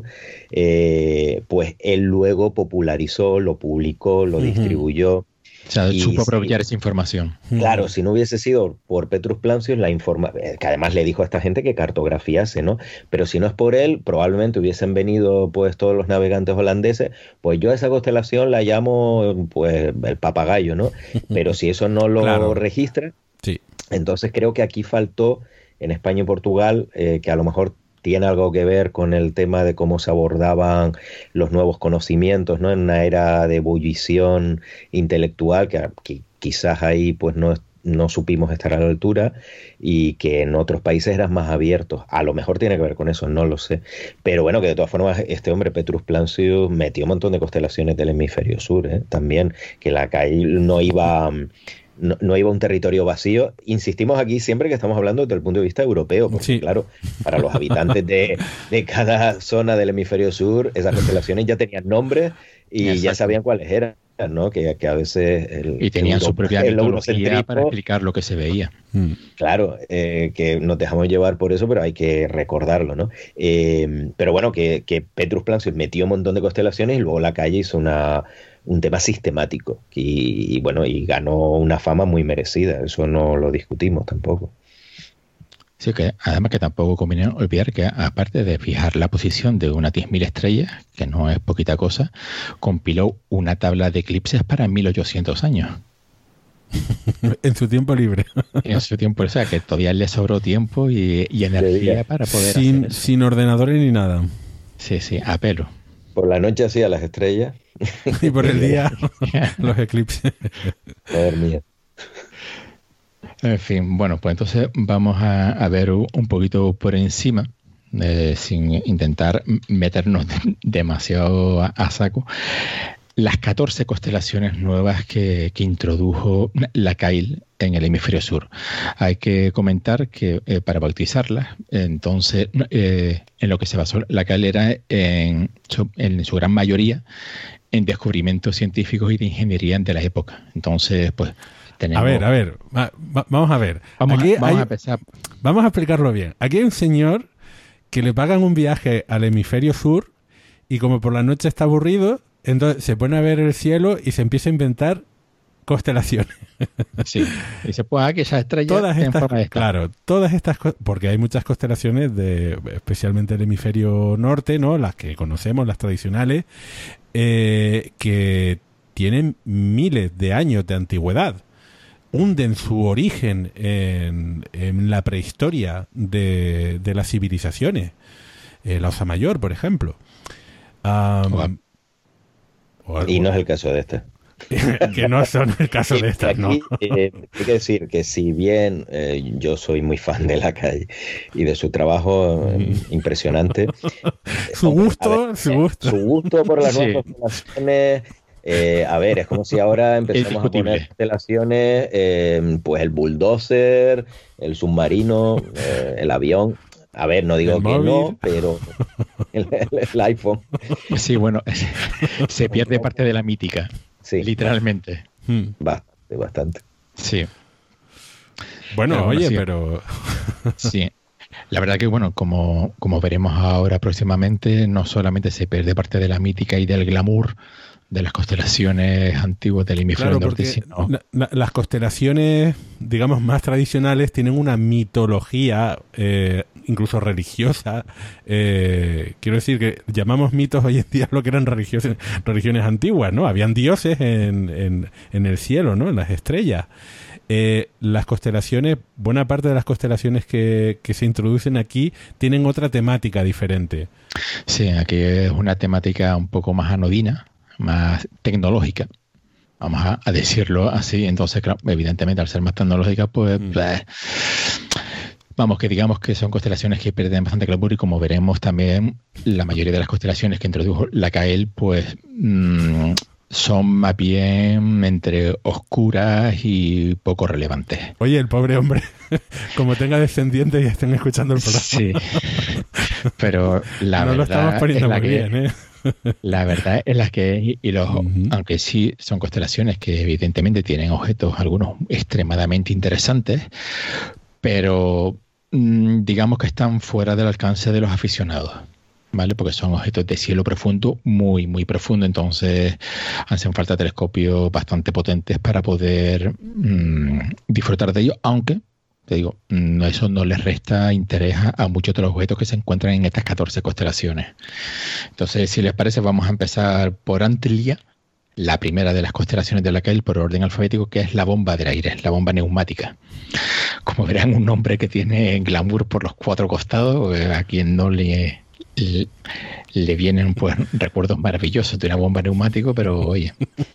eh, pues él luego popularizó, lo publicó, lo uh-huh. distribuyó. O sea, supo aprovechar esa información. Claro, uh-huh. si no hubiese sido por Petrus Plancius, la informa que además le dijo a esta gente que cartografiase, ¿no? Pero si no es por él, probablemente hubiesen venido pues todos los navegantes holandeses, pues yo a esa constelación la llamo pues el papagayo, ¿no? Pero si eso no lo claro. registra, sí. entonces creo que aquí faltó en España y Portugal, eh, que a lo mejor tiene algo que ver con el tema de cómo se abordaban los nuevos conocimientos, ¿no? En una era de ebullición intelectual, que, que quizás ahí pues no, no supimos estar a la altura, y que en otros países eran más abiertos. A lo mejor tiene que ver con eso, no lo sé. Pero bueno, que de todas formas este hombre, Petrus Plancius, metió un montón de constelaciones del hemisferio sur, ¿eh? También, que la C A I no iba... No, no iba a un territorio vacío. Insistimos aquí siempre que estamos hablando desde el punto de vista europeo, porque sí. claro, para los habitantes de, de cada zona del hemisferio sur, esas constelaciones ya tenían nombres y Exacto. ya sabían cuáles eran, ¿no? Que, que a veces... El, y tenían el, su propia mitología para explicar lo que se veía. Claro, eh, que nos dejamos llevar por eso, pero hay que recordarlo, ¿no? Eh, pero bueno, que, que Petrus Plancius metió un montón de constelaciones y luego la calle hizo una... un tema sistemático y, y bueno, y ganó una fama muy merecida, eso no lo discutimos tampoco. Sí, que además que tampoco conviene olvidar que aparte de fijar la posición de unas diez mil estrellas, que no es poquita cosa, compiló una tabla de eclipses para mil ochocientos años. En su tiempo libre. En su tiempo, o sea, que todavía le sobró tiempo y, y energía para poder sin, hacer eso. Sin ordenadores ni nada. Sí, sí, a pelo. Por la noche hacía las estrellas. Y por el día los eclipses. Madre mía. En fin, bueno, pues entonces vamos a, a ver un poquito por encima, eh, sin intentar meternos de, demasiado a, a saco, las catorce constelaciones nuevas que, que introdujo la C A I L en el hemisferio sur. Hay que comentar que eh, para bautizarlas, entonces, eh, en lo que se basó la C A I L era en su, en su gran mayoría en descubrimientos científicos y de ingeniería de la época. Entonces, pues, tenemos... A ver, a ver, va, va, vamos a ver. Vamos, Aquí a, vamos hay, a empezar. Vamos a explicarlo bien. Aquí hay un señor que le pagan un viaje al hemisferio sur y como por la noche está aburrido, entonces se pone a ver el cielo y se empieza a inventar constelaciones. Sí. Y se puede que esas estrellas todas en estas, forma de claro, todas estas cosas, porque hay muchas constelaciones de, especialmente el hemisferio norte, ¿no? Las que conocemos, las tradicionales, eh, que tienen miles de años de antigüedad. Hunden su origen en, en la prehistoria de, de las civilizaciones. Eh, la Osa Mayor, por ejemplo. Um, o, y no es el caso de esta. Que no son el caso de estas, ¿no? Aquí, eh, hay que decir que si bien eh, yo soy muy fan de la C A I y de su trabajo eh, impresionante, su hombre, gusto, ver, su gusto, su gusto por las nuevas constelaciones. Eh, a ver, es como si ahora empezamos a poner constelaciones, eh, pues el bulldozer, el submarino, eh, el avión. A ver, no digo que no, pero el, el, el iPhone. Sí, bueno, se pierde parte de la mítica, sí, literalmente. Bastante, bastante. Sí. Bueno, pero, oye, sí, pero... Sí. La verdad que, bueno, como, como veremos ahora próximamente, no solamente se pierde parte de la mítica y del glamour de las constelaciones antiguas del hemisferio claro, norte, sino... la, la, las constelaciones, digamos, más tradicionales tienen una mitología, eh, incluso religiosa. Eh, quiero decir que llamamos mitos hoy en día lo que eran religiones, religiones antiguas, ¿no? Habían dioses en, en, en el cielo, ¿no? En las estrellas. Eh, las constelaciones, buena parte de las constelaciones que, que se introducen aquí tienen otra temática diferente. Sí, aquí es una temática un poco más anodina, más tecnológica, vamos a, a decirlo así. Entonces, claro, evidentemente al ser más tecnológica, pues, mm. pues Vamos, que digamos que son constelaciones que pierden bastante glamour y como veremos también la mayoría de las constelaciones que introdujo Lacaille, pues mmm, son más bien entre oscuras y poco relevantes. Oye, el pobre hombre, como tenga descendientes y estén escuchando el programa. Sí, pero la no verdad lo estamos poniendo es la muy que, bien, ¿eh? La verdad es la que es, y los, Uh-huh. aunque sí son constelaciones que evidentemente tienen objetos algunos extremadamente interesantes, pero mmm, digamos que están fuera del alcance de los aficionados, ¿vale? Porque son objetos de cielo profundo, muy, muy profundo, entonces hacen falta telescopios bastante potentes para poder mmm, disfrutar de ellos, aunque, te digo, eso no les resta interés a, a muchos de los objetos que se encuentran en estas catorce constelaciones. Entonces, si les parece, vamos a empezar por Antlia, la primera de las constelaciones de Lacaille por orden alfabético, que es la bomba del aire, la bomba neumática. Como verán, un nombre que tiene glamour por los cuatro costados, a quien no le... Le, le vienen pues recuerdos maravillosos de una bomba neumática, pero oye,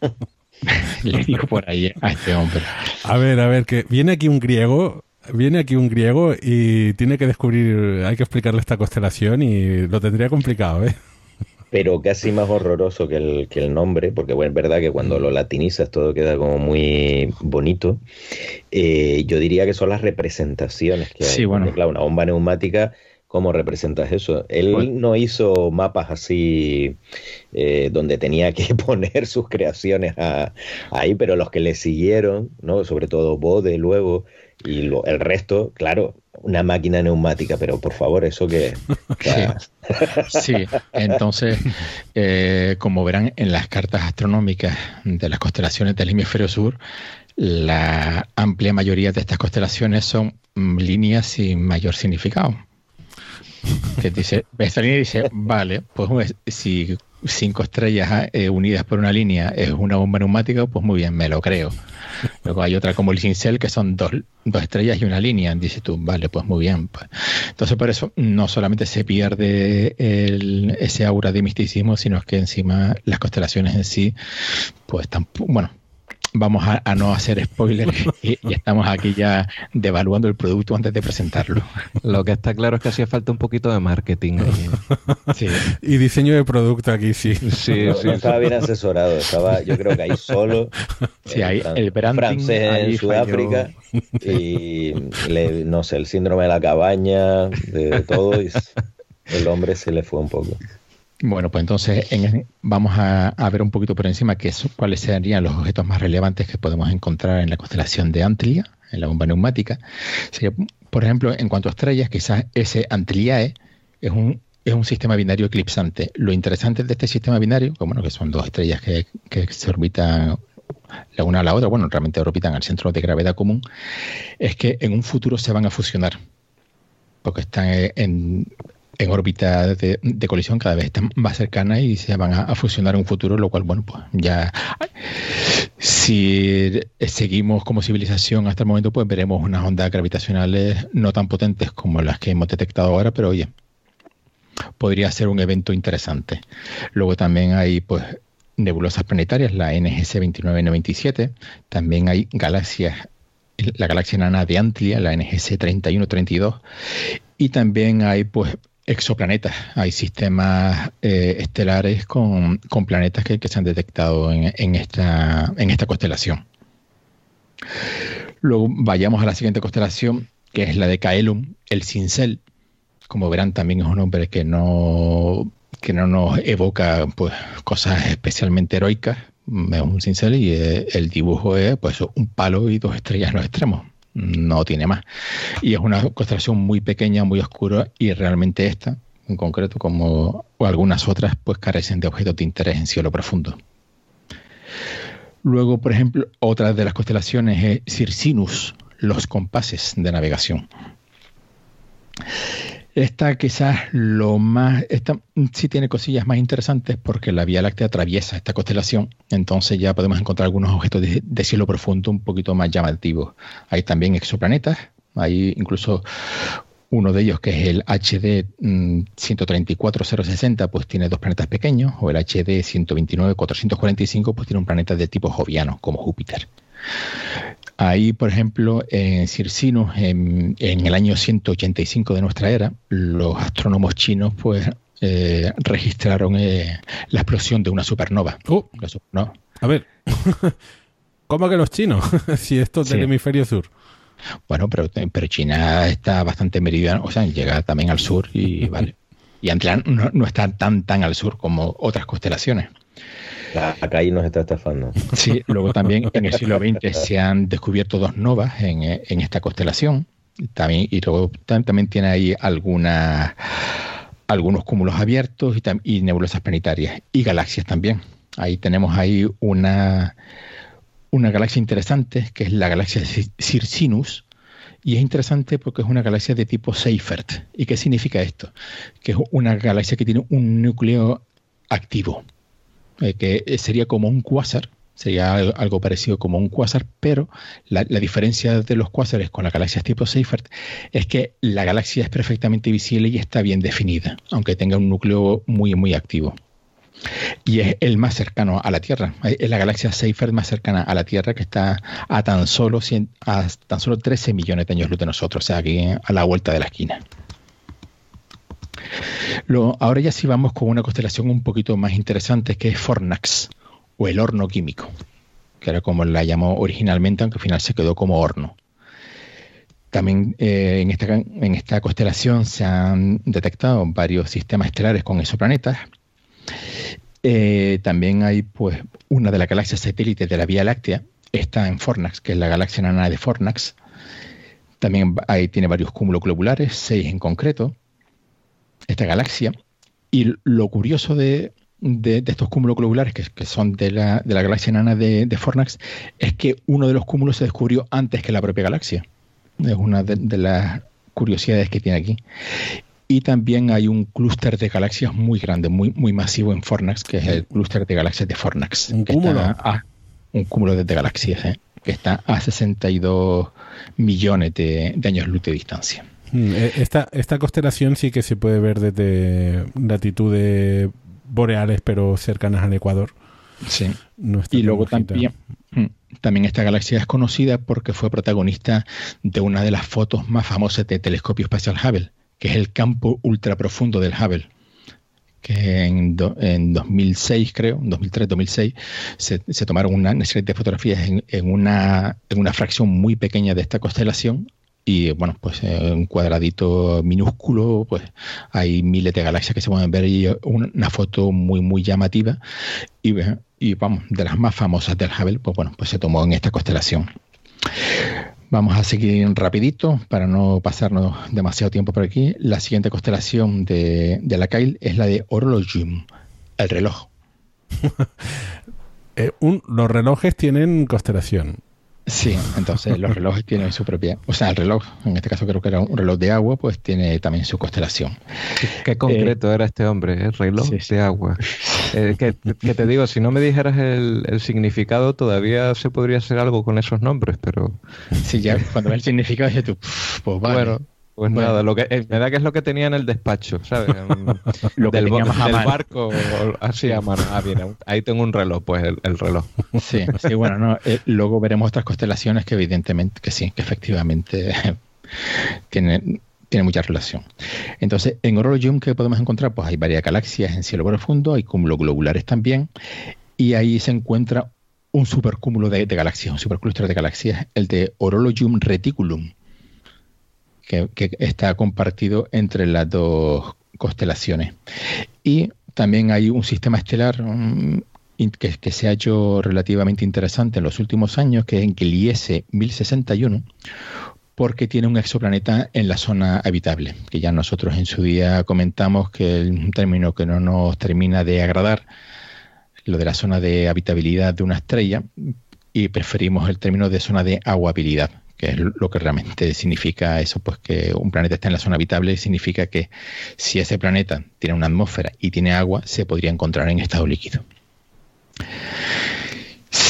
le digo por ahí a este hombre. A ver, a ver, que viene aquí un griego, viene aquí un griego y tiene que descubrir, hay que explicarle esta constelación y lo tendría complicado, ¿eh? Pero casi más horroroso que el, que el nombre, porque bueno, es verdad que cuando lo latinizas todo queda como muy bonito. Eh, yo diría que son las representaciones que hay. Sí, bueno. Porque, claro, una bomba neumática, ¿cómo representas eso? Él pues, no hizo mapas así eh, donde tenía que poner sus creaciones a, ahí, pero los que le siguieron, ¿no? Sobre todo Bode luego y lo, el resto, claro, una máquina neumática, pero por favor, eso que... Sí. Sí, entonces, eh, como verán en las cartas astronómicas de las constelaciones del hemisferio sur, la amplia mayoría de estas constelaciones son mm, líneas sin mayor significado. Que dice, esta línea dice, vale, pues si cinco estrellas eh, unidas por una línea es una bomba neumática, pues muy bien, me lo creo. Luego hay otra como el cincel que son dos, dos estrellas y una línea, dices tú, vale, pues muy bien. Pues. Entonces por eso no solamente se pierde el, ese aura de misticismo, sino que encima las constelaciones en sí, pues tampoco, bueno, vamos a, a no hacer spoilers y, y estamos aquí ya devaluando el producto antes de presentarlo. Lo que está claro es que hacía falta un poquito de marketing. Sí. Y diseño de producto aquí, sí. Sí, no, sí. No estaba bien asesorado, estaba, yo creo que ahí solo. Sí, ahí Fran- el branding francés ahí en Sudáfrica falló. y le, no sé, el síndrome de la cabaña, de todo, y el hombre se le fue un poco. Bueno, pues entonces en, vamos a, a ver un poquito por encima qué es, cuáles serían los objetos más relevantes que podemos encontrar en la constelación de Antlia, en la bomba neumática. Sería, por ejemplo, en cuanto a estrellas, quizás ese Antliae es un, es un sistema binario eclipsante. Lo interesante de este sistema binario, que, bueno, que son dos estrellas que, que se orbitan la una a la otra, bueno, realmente orbitan al centro de gravedad común, es que en un futuro se van a fusionar, porque están en... en órbita de, de colisión cada vez están más cercanas y se van a, a fusionar en un futuro, lo cual, bueno, pues ya si seguimos como civilización hasta el momento, pues veremos unas ondas gravitacionales no tan potentes como las que hemos detectado ahora, pero oye, podría ser un evento interesante. Luego también hay, pues, nebulosas planetarias, la N G C veintinueve noventa y siete, también hay galaxias, la galaxia enana de Antlia, la N G C treinta y uno treinta y dos, y también hay, pues, exoplanetas, hay sistemas eh, estelares con, con planetas que, que se han detectado en, en, esta, en esta constelación. Luego vayamos a la siguiente constelación, que es la de Caelum, el cincel. Como verán, también es un nombre que no, que no nos evoca pues, cosas especialmente heroicas. Es un cincel y eh, el dibujo es pues, un palo y dos estrellas en los extremos. No tiene más. Y es una constelación muy pequeña, muy oscura, y realmente esta, en concreto, como o algunas otras, pues carecen de objetos de interés en cielo profundo. Luego, por ejemplo, otra de las constelaciones es Circinus, los compases de navegación. Esta quizás lo más, esta sí tiene cosillas más interesantes porque la Vía Láctea atraviesa esta constelación, entonces ya podemos encontrar algunos objetos de, de cielo profundo un poquito más llamativos. Hay también exoplanetas, hay incluso uno de ellos que es el H D ciento treinta y cuatro cero sesenta, pues tiene dos planetas pequeños, o el H D ciento veintinueve cuatrocientos cuarenta y cinco, pues tiene un planeta de tipo joviano, como Júpiter. Ahí, por ejemplo, en Circinus, en, en el año ciento ochenta y cinco de nuestra era, los astrónomos chinos pues eh, registraron eh, la explosión de una supernova. Uh, la supernova. A ver, ¿cómo que los chinos? Si esto es Sí. del hemisferio sur. Bueno, pero, pero China está bastante meridional, o sea, llega también al sur y vale. Y en plan no, no está tan tan al sur como otras constelaciones. Acá ahí nos está estafando. Sí, luego también en el siglo veinte se han descubierto dos novas en, en esta constelación. También, y luego tam- también tiene ahí algunas, algunos cúmulos abiertos y, tam- y nebulosas planetarias y galaxias también. Ahí tenemos ahí una, una galaxia interesante que es la galaxia Ci- Circinus. Y es interesante porque es una galaxia de tipo Seyfert. ¿Y qué significa esto? Que es una galaxia que tiene un núcleo activo. Eh, que sería como un cuásar, sería algo, algo parecido como un cuásar, pero la, la diferencia de los cuásares con las galaxias tipo Seyfert es que la galaxia es perfectamente visible y está bien definida, aunque tenga un núcleo muy, muy activo. Y es el más cercano a la Tierra, es la galaxia Seyfert más cercana a la Tierra, que está a tan solo, cien, a tan solo trece millones de años luz de nosotros, o sea, aquí a la vuelta de la esquina. Lo, ahora ya sí vamos con una constelación un poquito más interesante, que es Fornax, o el horno químico, que era como la llamó originalmente, aunque al final se quedó como horno. También eh, en, esta, en esta constelación se han detectado varios sistemas estelares con exoplanetas. Eh, también hay pues una de las galaxias satélites de la Vía Láctea, está en Fornax, que es la galaxia enana de Fornax. También ahí tiene varios cúmulos globulares, seis en concreto, esta galaxia. Y lo curioso de, de, de estos cúmulos globulares, que, que son de la, de la galaxia enana de, de Fornax, es que uno de los cúmulos se descubrió antes que la propia galaxia. Es una de, de las curiosidades que tiene aquí. Y también hay un clúster de galaxias muy grande, muy, muy masivo en Fornax, que es el clúster de galaxias de Fornax. Un que cúmulo. está a, un cúmulo de, de galaxias, ¿eh? Que está a sesenta y dos millones de, de años luz de distancia. Esta, esta constelación sí que se puede ver desde latitudes boreales, pero cercanas al Ecuador. Sí. No está Y luego tan bajita. también, también esta galaxia es conocida porque fue protagonista de una de las fotos más famosas del telescopio espacial Hubble, que es el campo ultraprofundo del Hubble, que en, do, en dos mil seis, creo, en dos mil tres, dos mil seis, se, se tomaron una, una serie de fotografías en, en, una, en una fracción muy pequeña de esta constelación. Y bueno, pues en un cuadradito minúsculo, pues hay miles de galaxias que se pueden ver y una foto muy, muy llamativa. Y, y vamos, de las más famosas del Hubble, pues bueno, pues se tomó en esta constelación. Vamos a seguir rapidito para no pasarnos demasiado tiempo por aquí. La siguiente constelación de, de la Caille es la de Horologium, el reloj. eh, un, los relojes tienen constelación. Sí, entonces los relojes tienen su propia... O sea, el reloj, en este caso creo que era un reloj de agua, pues tiene también su constelación. Qué, qué concreto eh, era este hombre, ¿eh? Reloj sí, sí. de agua. Eh, que, que te digo, si no me dijeras el, el significado, todavía se podría hacer algo con esos nombres, pero... Sí, ya cuando ves el significado dices tú, pues vale. Bueno, pues Bueno. nada, lo que eh, me da que es lo que tenía en el despacho, ¿sabes? Lo que del, tenía más a del mano. barco, o- así a mano. Ah, mira, ahí tengo un reloj, pues el, el reloj. Sí, sí, bueno, no, eh, luego veremos otras constelaciones que evidentemente, que sí, que efectivamente tienen, tienen mucha relación. Entonces, en Horologium, ¿qué podemos encontrar? Pues hay varias galaxias en cielo profundo, hay cúmulos globulares también, y ahí se encuentra un supercúmulo de, de galaxias, un superclúster de galaxias, el de Horologium Reticulum, que, que está compartido entre las dos constelaciones. Y también hay un sistema estelar um, que, que se ha hecho relativamente interesante en los últimos años, que es Gliese mil sesenta y uno, porque tiene un exoplaneta en la zona habitable, que ya nosotros en su día comentamos que es un término que no nos termina de agradar, lo de la zona de habitabilidad de una estrella, y preferimos el término de zona de aguabilidad, que es lo que realmente significa eso, pues que un planeta está en la zona habitable, significa que si ese planeta tiene una atmósfera y tiene agua, se podría encontrar en estado líquido.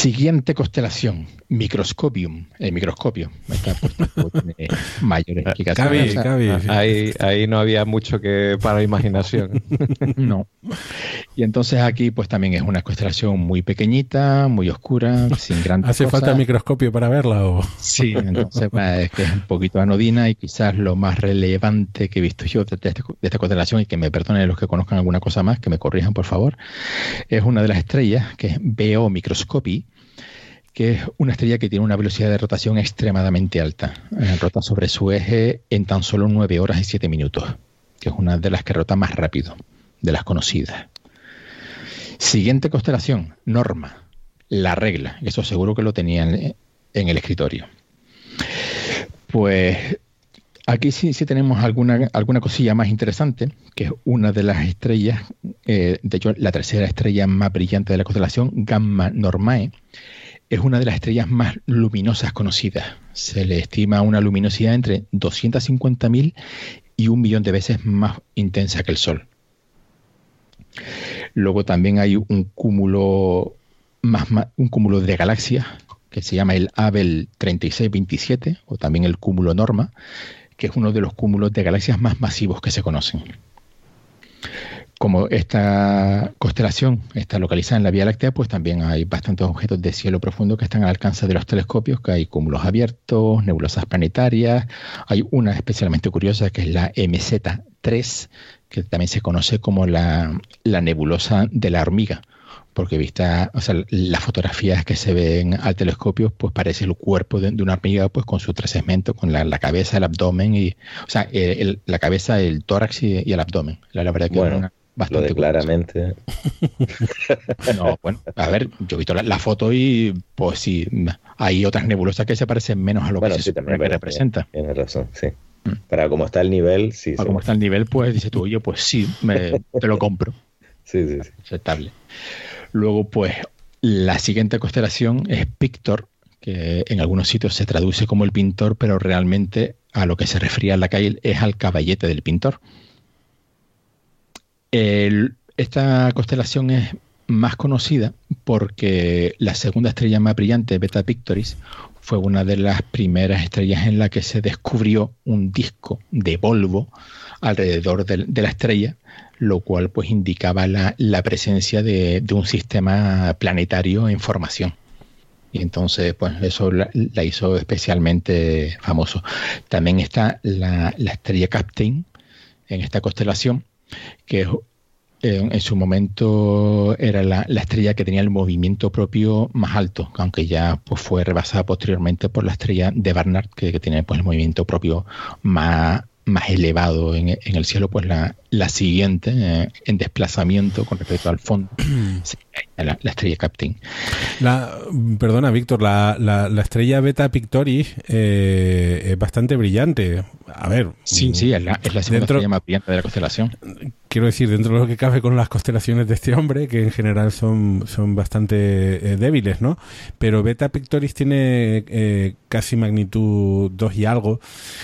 Siguiente constelación, Microscopium, el microscopio. Está puesto, tiene mayores explicaciones. Cabi, Cabi. Ahí, ahí no había mucho que para imaginación. No. Y entonces aquí pues también es una constelación muy pequeñita, muy oscura, sin grandes ¿Hace cosas. falta microscopio para verla? O? Sí, entonces pues, es que es un poquito anodina y quizás lo más relevante que he visto yo de, de, de esta constelación, y que me perdonen los que conozcan alguna cosa más, que me corrijan por favor, es una de las estrellas que es B O Microscopii, que es una estrella que tiene una velocidad de rotación extremadamente alta. Eh, rota sobre su eje en tan solo nueve horas y siete minutos, que es una de las que rota más rápido, de las conocidas. Siguiente constelación, Norma, la regla. Eso seguro que lo tenían en el escritorio. Pues aquí sí, sí tenemos alguna, alguna cosilla más interesante, que es una de las estrellas, eh, de hecho la tercera estrella más brillante de la constelación, Gamma Normae. Es una de las estrellas más luminosas conocidas. Se le estima una luminosidad entre doscientos cincuenta mil y un millón de veces más intensa que el Sol. Luego también hay un cúmulo, más, más, un cúmulo de galaxias que se llama el Abel treinta y seis veintisiete, o también el cúmulo Norma, que es uno de los cúmulos de galaxias más masivos que se conocen. Como esta constelación está localizada en la Vía Láctea, pues también hay bastantes objetos de cielo profundo que están al alcance de los telescopios, que hay cúmulos abiertos, nebulosas planetarias. Hay una especialmente curiosa que es la M Z tres, que también se conoce como la, la nebulosa de la hormiga, porque vista, o sea, las fotografías que se ven al telescopio, pues parece el cuerpo de, de una hormiga, pues con sus tres segmentos, con la, la cabeza, el abdomen, y, o sea, el, la cabeza, el tórax y, y el abdomen. La, la verdad que bueno. es una bastante Lo de claramente. No, bueno, a ver, yo he visto la, la foto y pues sí, hay otras nebulosas que se parecen menos a lo bueno, que, sí, se también, que representa. Tienes razón, sí. Mm. Para cómo está el nivel, sí. Para sí. cómo está el nivel, pues dices tú, oye, pues sí, me, te lo compro. Sí, sí, sí. Aceptable. Luego, pues, la siguiente constelación es Pictor, que en algunos sitios se traduce como el pintor, pero realmente a lo que se refería Lacaille es al caballete del pintor. El, esta constelación es más conocida porque la segunda estrella más brillante, Beta Pictoris, fue una de las primeras estrellas en la que se descubrió un disco de polvo alrededor de, de la estrella, lo cual pues indicaba la, la presencia de, de un sistema planetario en formación. Y entonces pues eso la, la hizo especialmente famoso. También está la, la estrella Captain en esta constelación, que en, en su momento era la, la estrella que tenía el movimiento propio más alto, aunque ya pues, fue rebasada posteriormente por la estrella de Barnard, que, que tiene pues, el movimiento propio más, más elevado en, en el cielo. Pues la, la siguiente eh, en desplazamiento con respecto al fondo la, la estrella Captain. La, perdona, Víctor, la, la, la estrella Beta Pictoris eh, es bastante brillante. A ver. Sí, sí, es la, es la segunda dentro, estrella más brillante de la constelación. Quiero decir, dentro de lo que cabe con las constelaciones de este hombre, que en general son, son bastante eh, débiles, ¿no? Pero Beta Pictoris tiene eh, casi magnitud dos y algo.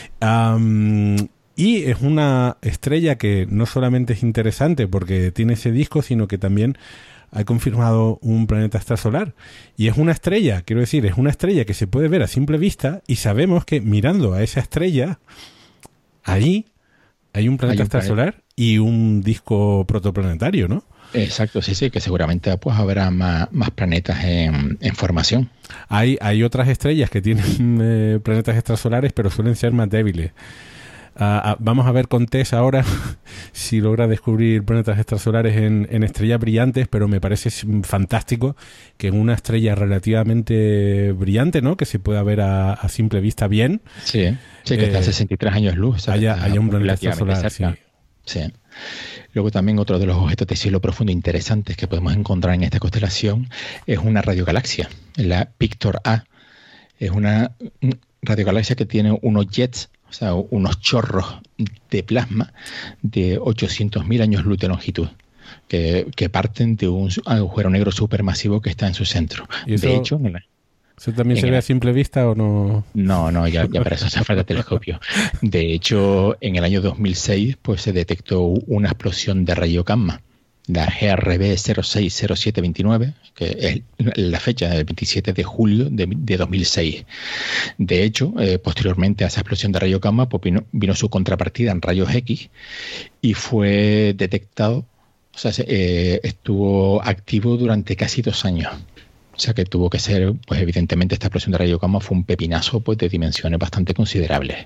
Um, y es una estrella que no solamente es interesante porque tiene ese disco, sino que también ha confirmado un planeta extrasolar. Y es una estrella, quiero decir, es una estrella que se puede ver a simple vista y sabemos que mirando a esa estrella, ahí hay un planeta hay un extrasolar planeta. Y un disco protoplanetario, ¿no? Exacto, sí, sí, que seguramente pues habrá más, más planetas en, en formación. Hay, hay otras estrellas que tienen eh, planetas extrasolares, pero suelen ser más débiles. Uh, uh, vamos a ver con Tess ahora si logra descubrir planetas extrasolares en, en estrellas brillantes, pero me parece fantástico que en una estrella relativamente brillante, ¿no? Que se pueda ver a, a simple vista bien. Sí, sí, que eh, está a sesenta y tres años luz. O sea, haya, haya un planeta extrasolar, sí. Sí. Luego también otro de los objetos de cielo profundo interesantes que podemos encontrar en esta constelación es una radiogalaxia, la Pictor A. Es una radiogalaxia que tiene unos jets, o sea, unos chorros de plasma de ochocientos mil años luz de longitud, que, que parten de un agujero negro supermasivo que está en su centro. ¿Y eso, de hecho, en el, ¿eso también se ve a simple vista o no? No, no, ya, ya para eso hace falta telescopio. De hecho, en el año dos mil seis pues, se detectó una explosión de rayo gamma la G R B cero seis cero siete veintinueve, que es la fecha del veintisiete de julio de, de dos mil seis. De hecho, eh, posteriormente a esa explosión de rayos gamma, pues vino, vino su contrapartida en rayos X y fue detectado, o sea, eh, estuvo activo durante casi dos años. O sea que tuvo que ser, pues evidentemente esta explosión de rayos gamma fue un pepinazo pues de dimensiones bastante considerables.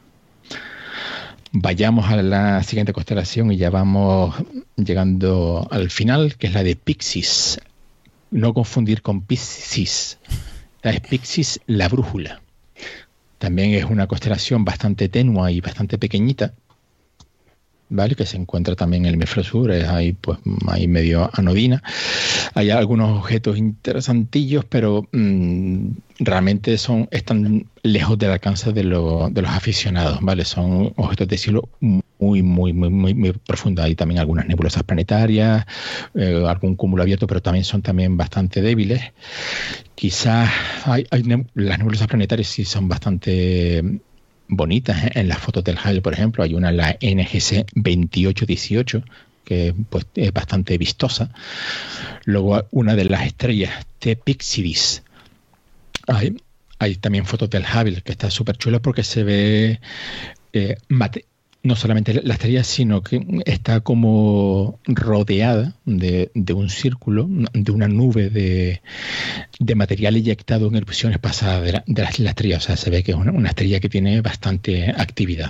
Vayamos a la siguiente constelación y ya vamos llegando al final, que es la de Pyxis. No confundir con Piscis. La es Pyxis, la brújula. También es una constelación bastante tenua y bastante pequeñita, ¿vale? Que se encuentra también en el hemisferio sur, es ahí, pues, ahí medio anodina. Hay algunos objetos interesantillos, pero mmm, realmente son están lejos del alcance de, lo, de los aficionados, ¿vale? Son objetos de cielo muy, muy, muy, muy, muy profundos. Hay también algunas nebulosas planetarias, eh, algún cúmulo abierto, pero también son también bastante débiles. Quizás hay, hay ne- las nebulosas planetarias sí son bastante bonitas, ¿eh? En las fotos del Hubble, por ejemplo, hay una, la N G C veintiocho dieciocho, que pues, es bastante vistosa. Luego una de las estrellas, T Pyxidis. Hay, hay también fotos del Hubble, que está súper chula porque se ve eh, mate, no solamente la estrella, sino que está como rodeada de, de un círculo, de una nube de, de material eyectado en erupciones pasadas de la, de la, la estrella. O sea, se ve que es una, una estrella que tiene bastante actividad.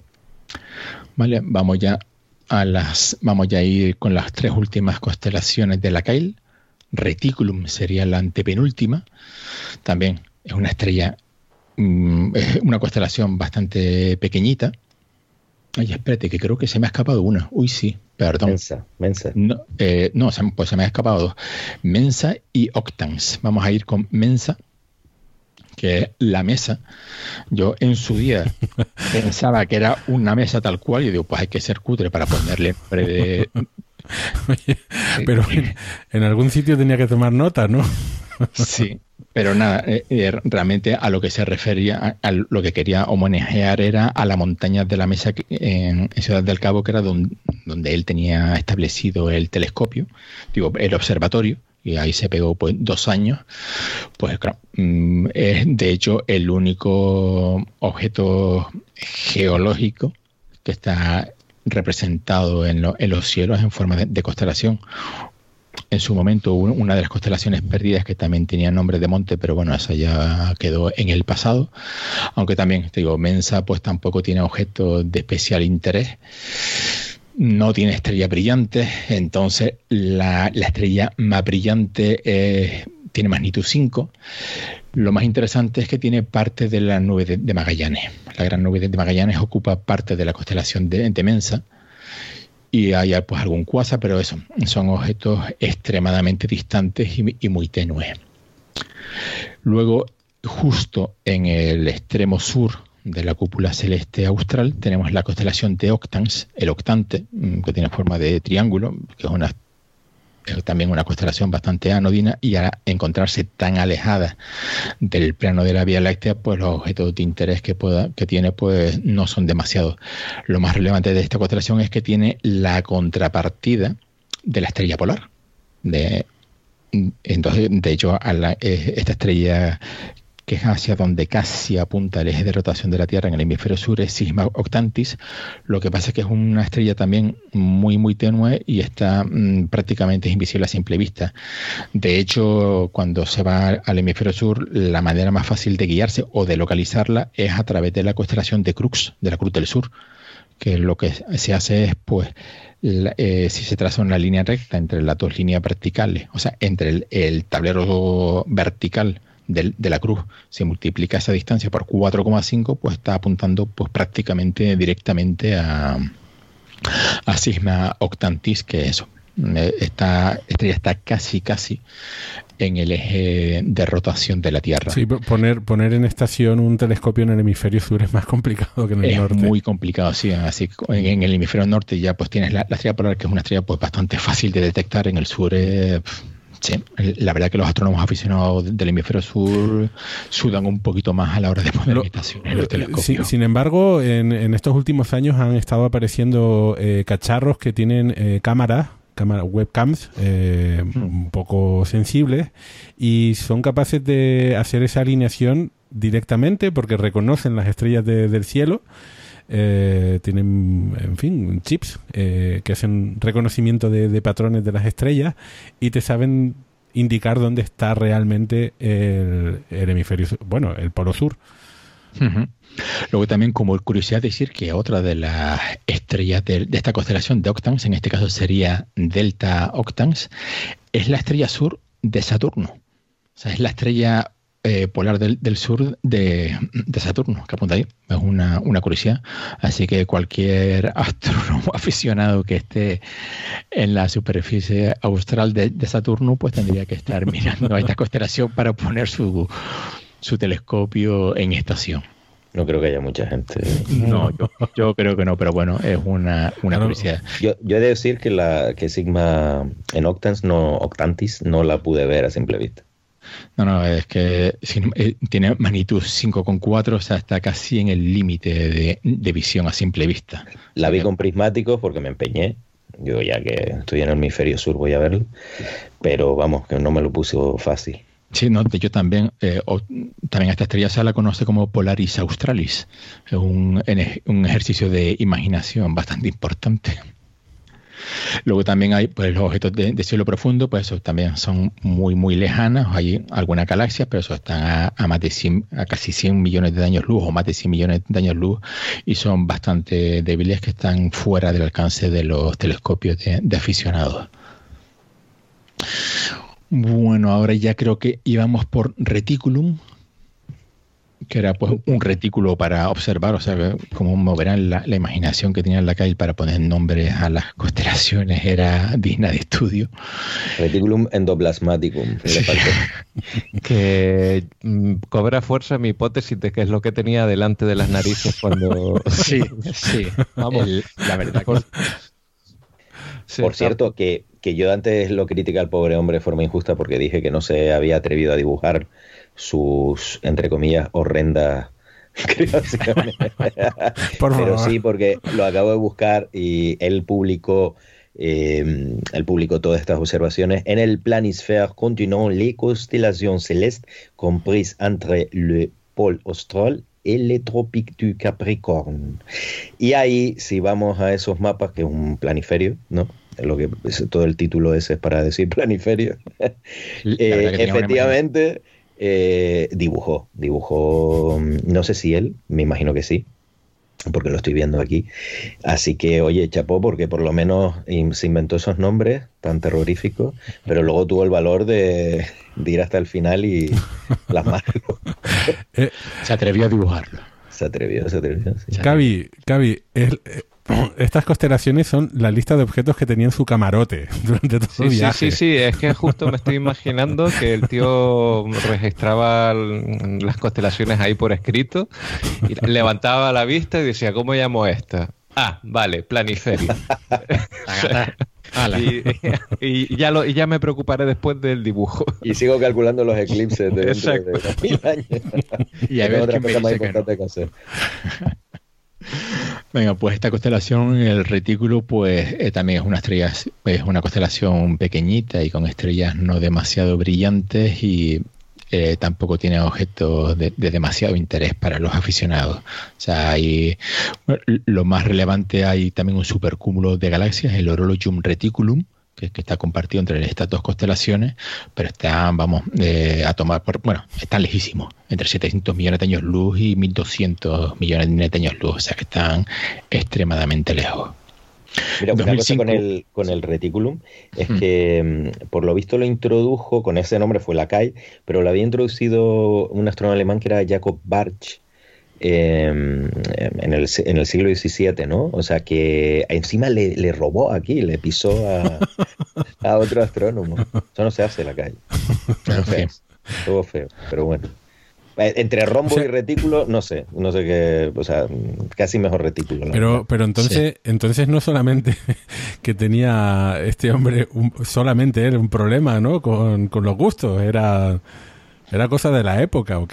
Vale, vamos ya a las, vamos ya a ir con las tres últimas constelaciones de la Caille. Reticulum sería la antepenúltima. También es una estrella, mmm, es una constelación bastante pequeñita. Ay, espérate, que creo que se me ha escapado una. Uy, sí, perdón. Mensa, Mensa. No, eh, no, pues se me ha escapado dos. Mensa y Octans. Vamos a ir con Mensa, que es la mesa. Yo en su día pensaba que era una mesa tal cual, y digo, pues hay que ser cutre para ponerle nombre de... Oye, pero en, en algún sitio tenía que tomar nota, ¿no? Sí, pero nada, eh, eh, realmente a lo que se refería, a, a lo que quería homenajear era a la montaña de la mesa que, en, en Ciudad del Cabo, que era donde, donde él tenía establecido el telescopio, digo, el observatorio, y ahí se pegó pues dos años. Pues claro, es de hecho el único objeto geológico que está representado en, lo, en los cielos en forma de, de constelación. En su momento una de las constelaciones perdidas que también tenía nombre de monte, pero bueno, esa ya quedó en el pasado. Aunque también, te digo, Mensa pues tampoco tiene objetos de especial interés. No tiene estrella brillante, entonces la, la estrella más brillante eh, tiene magnitud cinco. Lo más interesante es que tiene parte de la nube de, de Magallanes. La gran nube de Magallanes ocupa parte de la constelación de, de Mensa. Y hay pues algún cuásar, pero eso, son objetos extremadamente distantes y, y muy tenues. Luego, justo en el extremo sur de la cúpula celeste austral, tenemos la constelación de Octans, el octante, que tiene forma de triángulo, que es una es también una constelación bastante anodina, y al encontrarse tan alejada del plano de la Vía Láctea, pues los objetos de interés que pueda que tiene pues no son demasiados. Lo más relevante de esta constelación es que tiene la contrapartida de la estrella polar. De, entonces, de hecho, a la, esta estrella que es hacia donde casi apunta el eje de rotación de la Tierra en el hemisferio sur, es Sigma Octantis. Lo que pasa es que es una estrella también muy, muy tenue y está mmm, prácticamente invisible a simple vista. De hecho, cuando se va al hemisferio sur, la manera más fácil de guiarse o de localizarla es a través de la constelación de Crux, de la Cruz del Sur, que lo que se hace es, pues, la, eh, si se traza una línea recta entre las dos líneas verticales, o sea, entre el, el tablero vertical De, de la cruz, se multiplica esa distancia por cuatro coma cinco, pues está apuntando pues prácticamente directamente a, a Sigma Octantis, que eso, esta estrella está casi casi en el eje de rotación de la Tierra. Sí, poner, poner en estación un telescopio en el hemisferio sur es más complicado que en el es norte. Es muy complicado, sí. Así que en, en el hemisferio norte ya pues tienes la, la estrella polar, que es una estrella pues bastante fácil de detectar. En el sur es... Sí, la verdad que los astrónomos aficionados del hemisferio sur sudan un poquito más a la hora de poner Lo, estaciones en los telescopios. Sin, sin embargo, en, en estos últimos años han estado apareciendo eh, cacharros que tienen eh, cámaras cámaras webcams eh, mm. un poco sensibles, y son capaces de hacer esa alineación directamente porque reconocen las estrellas de, del cielo. Eh, tienen, en fin, chips eh, que hacen reconocimiento de, de patrones de las estrellas y te saben indicar dónde está realmente el, el hemisferio, bueno, el polo sur. Uh-huh. Luego también, como curiosidad, decir que otra de las estrellas de, de esta constelación de Octans, en este caso sería Delta Octans, es la estrella sur de Saturno. O sea, es la estrella eh, polar del, del sur de, de Saturno, que apunta ahí. Es una, una curiosidad. Así que cualquier astrónomo aficionado que esté en la superficie austral de, de Saturno, pues tendría que estar mirando a esta constelación para poner su, su telescopio en estación. No creo que haya mucha gente. No, yo, yo creo que no, pero bueno, es una, una claro. curiosidad. Yo, yo he de decir que la que Sigma en Octans, no, Octantis, no la pude ver a simple vista. No, no, es que eh, tiene magnitud cinco coma cuatro, o sea, está casi en el límite de, de visión a simple vista. La vi con prismáticos porque me empeñé. Yo ya que estoy en el hemisferio sur voy a verlo, pero vamos, que no me lo puso fácil. Sí, no, yo también, eh, o, también esta estrella se la conoce como Polaris Australis. Es un, un ejercicio de imaginación bastante importante. Luego también hay pues, los objetos de, de cielo profundo, pues esos también son muy, muy lejanos. Hay algunas galaxias, pero esos están a, a más de cien, a casi cien millones de años luz, o más de cien millones de años luz, y son bastante débiles, que están fuera del alcance de los telescopios de, de aficionados. Bueno, ahora ya creo que íbamos por Reticulum, que era pues un retículo para observar, o sea, como moverán la, la imaginación que tenía Lacaille para poner nombres a las constelaciones era digna de estudio. Reticulum endoplasmaticum. Sí. Que mm, cobra fuerza mi hipótesis de que es lo que tenía delante de las narices cuando... Sí, sí, vamos, el, la verdad que... Sí, por cierto, que, que yo antes lo critiqué al pobre hombre de forma injusta porque dije que no se había atrevido a dibujar sus, entre comillas, horrendas creaciones. Por Pero favor. Sí, porque lo acabo de buscar y él publicó, eh, él publicó todas estas observaciones en el Planisphère contenant les constellations célestes comprises entre le pôle austral et les tropiques du Capricorne. Y ahí, si vamos a esos mapas, que es un planiferio, ¿no? Lo que todo el título ese es para decir planiferio. eh, efectivamente eh, dibujó, dibujó, no sé si él, me imagino que sí, porque lo estoy viendo aquí. Así que, oye, chapó, porque por lo menos se inventó esos nombres tan terroríficos, pero luego tuvo el valor de, de ir hasta el final y plasmarlo. eh, se atrevió a dibujarlo. Se atrevió, se atrevió. Sí. Cavi, Cavi, es... Eh, estas constelaciones son la lista de objetos que tenía en su camarote durante todo sí, el viaje. Sí, sí, sí, es que justo me estoy imaginando que el tío registraba las constelaciones ahí por escrito, y levantaba la vista y decía, ¿cómo llamo esta? Ah, vale, planiferio. y, y, ya lo, y ya me preocuparé después del dibujo. Y sigo calculando los eclipses de dentro de mil años. Y a ver otra cosa más importante que, no. que hacer. Venga, pues esta constelación, el retículo, pues eh, también es una estrella, es una constelación pequeñita y con estrellas no demasiado brillantes, y eh, tampoco tiene objetos de, de demasiado interés para los aficionados. O sea, hay bueno, lo más relevante, hay también un supercúmulo de galaxias, el Horologium Reticulum, que, que está compartido entre estas dos constelaciones, pero están, vamos, eh, a tomar por, bueno, están lejísimos, entre setecientos millones de años luz y mil doscientos millones de años luz, o sea que están extremadamente lejos. Mira, una cosa con el, con el Reticulum es hmm. que por lo visto lo introdujo, con ese nombre fue Lacaille, pero lo había introducido un astrónomo alemán que era Jacob Bartsch eh, en, el, en el siglo diecisiete, ¿no? O sea que encima le, le robó aquí, le pisó a, a otro astrónomo. Eso no se hace, Lacaille. Estuvo feo, estuvo feo, pero bueno. Entre rombo o sea, y retículo, no sé, no sé qué, o sea, casi mejor retículo. Pero, pero entonces, sí. entonces no solamente que tenía este hombre, un, solamente él un problema, ¿no? Con, con los gustos, era, era cosa de la época, ¿o qué?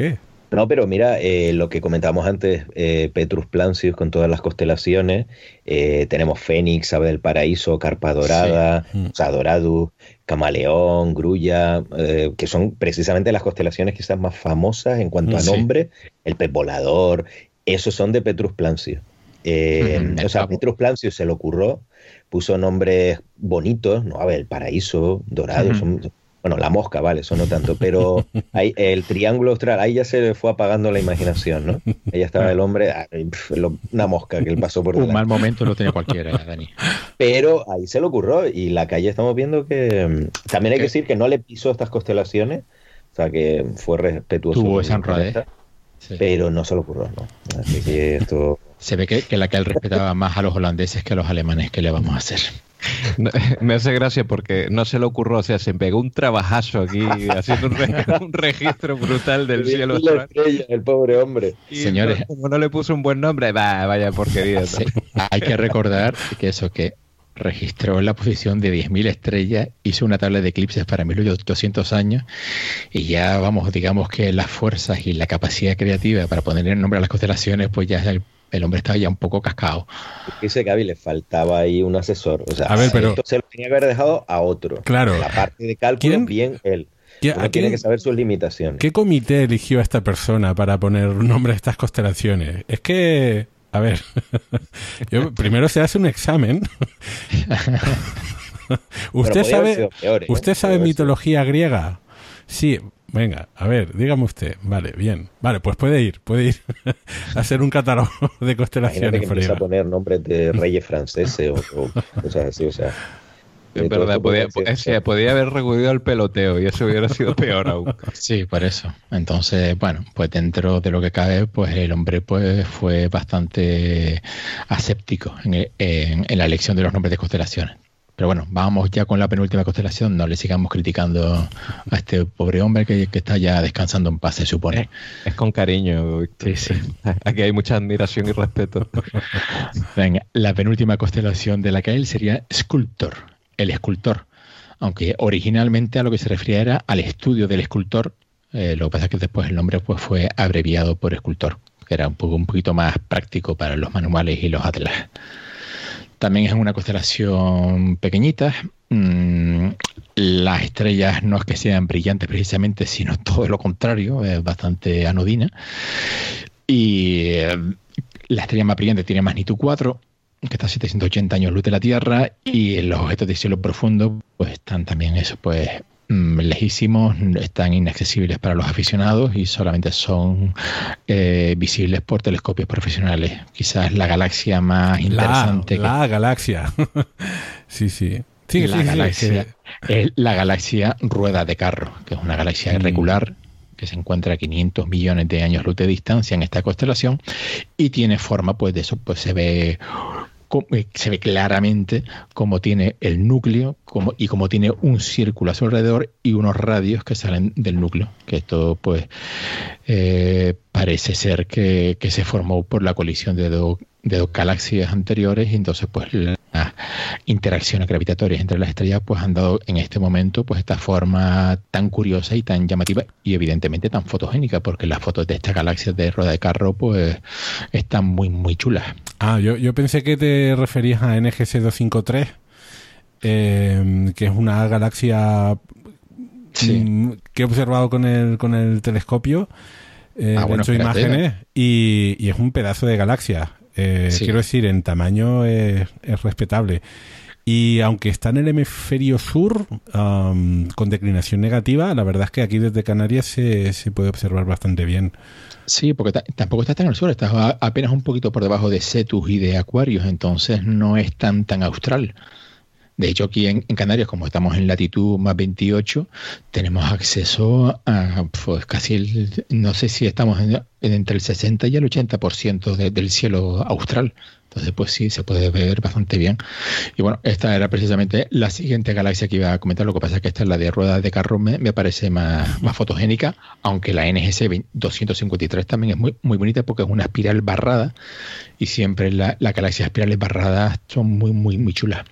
No, pero mira, eh, lo que comentábamos antes, eh, Petrus Plancius con todas las constelaciones, eh, tenemos Fénix, Ave del Paraíso, Carpa Dorada, sí. o sea, Doradus, Camaleón, Grulla, eh, que son precisamente las constelaciones quizás más famosas en cuanto a sí. nombre, el Pez Volador, esos son de Petrus Plancius. Eh, uh-huh. O sea, Petrus Plancius se le ocurrió, puso nombres bonitos, ¿no? Ave del Paraíso, Doradus, uh-huh. son... Bueno, la mosca, vale, eso no tanto, pero ahí, el triángulo austral, ahí ya se le fue apagando la imaginación, ¿no? Ahí estaba el hombre, una mosca que él pasó por delante. Un mal momento lo tenía cualquiera, Dani. Pero ahí se le ocurrió y la calle estamos viendo que... También hay que decir que no le pisó estas constelaciones, o sea, que fue respetuoso. Tuvo esa honradez. Sí. Pero no se le ocurrió, ¿no? Así que esto... Se ve que, que la que él respetaba más a los holandeses que a los alemanes. ¿Qué le vamos a hacer? No, me hace gracia porque no se le ocurrió, o sea, se pegó un trabajazo aquí haciendo un, re, un registro brutal del cielo. La estrella, el pobre hombre. Y señores, no, como no le puso un buen nombre, bah, vaya porquería. Sí, hay que recordar que eso, que registró la posición de diez mil estrellas, hizo una tabla de eclipses para mil ochocientos años y ya vamos, digamos que las fuerzas y la capacidad creativa para ponerle el nombre a las constelaciones, pues ya el, el hombre estaba ya un poco cascado. Dice Gaby, le faltaba ahí un asesor, o sea, a ver, pero... esto se lo tenía que haber dejado a otro. Claro. La parte de cálculo, ¿quién? Bien él. Uno tiene que saber sus limitaciones. ¿Qué comité eligió a esta persona para poner nombre a estas constelaciones? Es que... A ver, yo, primero se hace un examen. ¿Usted sabe, peor, ¿eh? ¿Usted sabe mitología griega? Sí, venga, a ver, dígame usted. Vale, bien. Vale, pues puede ir, puede ir a hacer un catálogo de constelaciones. Imagínate que empieza a poner nombres de reyes franceses o, o cosas así, o sea... Es verdad, podía, podía, podía haber recudido el peloteo y eso hubiera sido peor aún. Sí, por eso. Entonces, bueno, pues dentro de lo que cabe, pues el hombre pues fue bastante aséptico en, en, en la elección de los nombres de constelaciones. Pero bueno, vamos ya con la penúltima constelación, no le sigamos criticando a este pobre hombre que, que está ya descansando en paz, se supone. Es, es con cariño, Víctor. Sí, sí. Aquí hay mucha admiración y respeto. Venga, la penúltima constelación de la que él sería Sculptor. El escultor, aunque originalmente a lo que se refería era al estudio del escultor, eh, lo que pasa es que después el nombre pues fue abreviado por escultor, que era un, poco, un poquito más práctico para los manuales y los atlas. También es una constelación pequeñita, mm, las estrellas no es que sean brillantes precisamente, sino todo lo contrario, es bastante anodina, y eh, la estrella más brillante tiene magnitud cuatro, que está a setecientos ochenta años luz de la Tierra, y los objetos de cielo profundo pues están también eso pues mmm, lejísimos, están inaccesibles para los aficionados y solamente son eh, visibles por telescopios profesionales. Quizás la galaxia más interesante. La, la que... galaxia. sí, sí. sí, la, sí, galaxia, sí, es la galaxia Rueda de Carro, que es una galaxia mm. irregular que se encuentra a quinientos millones de años luz de distancia en esta constelación y tiene forma, pues de eso pues se ve se ve claramente cómo tiene el núcleo como, y cómo tiene un círculo a su alrededor y unos radios que salen del núcleo, que esto pues eh, parece ser que, que se formó por la colisión de dos de dos galaxias anteriores y entonces pues las interacciones gravitatorias entre las estrellas pues han dado en este momento pues esta forma tan curiosa y tan llamativa y evidentemente tan fotogénica, porque las fotos de estas galaxias de Rueda de Carro pues están muy muy chulas. Ah, yo, yo pensé que te referías a N G C doscientos cincuenta y tres, eh, que es una galaxia sí. mm, que he observado con el, con el telescopio, eh, ah, bueno, he hecho espérate, imágenes y, y es un pedazo de galaxia. Eh, sí. Quiero decir, en tamaño es, es respetable. Y aunque está en el hemisferio sur, um, con declinación negativa, la verdad es que aquí desde Canarias se, se puede observar bastante bien. Sí, porque t- tampoco está tan al sur, está a- apenas un poquito por debajo de Cetus y de Aquarius, entonces no es tan tan austral. De hecho, aquí en, en Canarias, como estamos en latitud más veintiocho, tenemos acceso a pues, casi el, no sé si estamos en, en entre el sesenta y el ochenta por ciento de, del cielo austral. Entonces, pues sí, se puede ver bastante bien. Y bueno, esta era precisamente la siguiente galaxia que iba a comentar. Lo que pasa es que esta es la de Rueda de Carro, me, me parece más, más fotogénica, aunque la N G C doscientos cincuenta y tres también es muy, muy bonita porque es una espiral barrada y siempre la, la galaxia espirales barradas son muy, muy, muy chulas.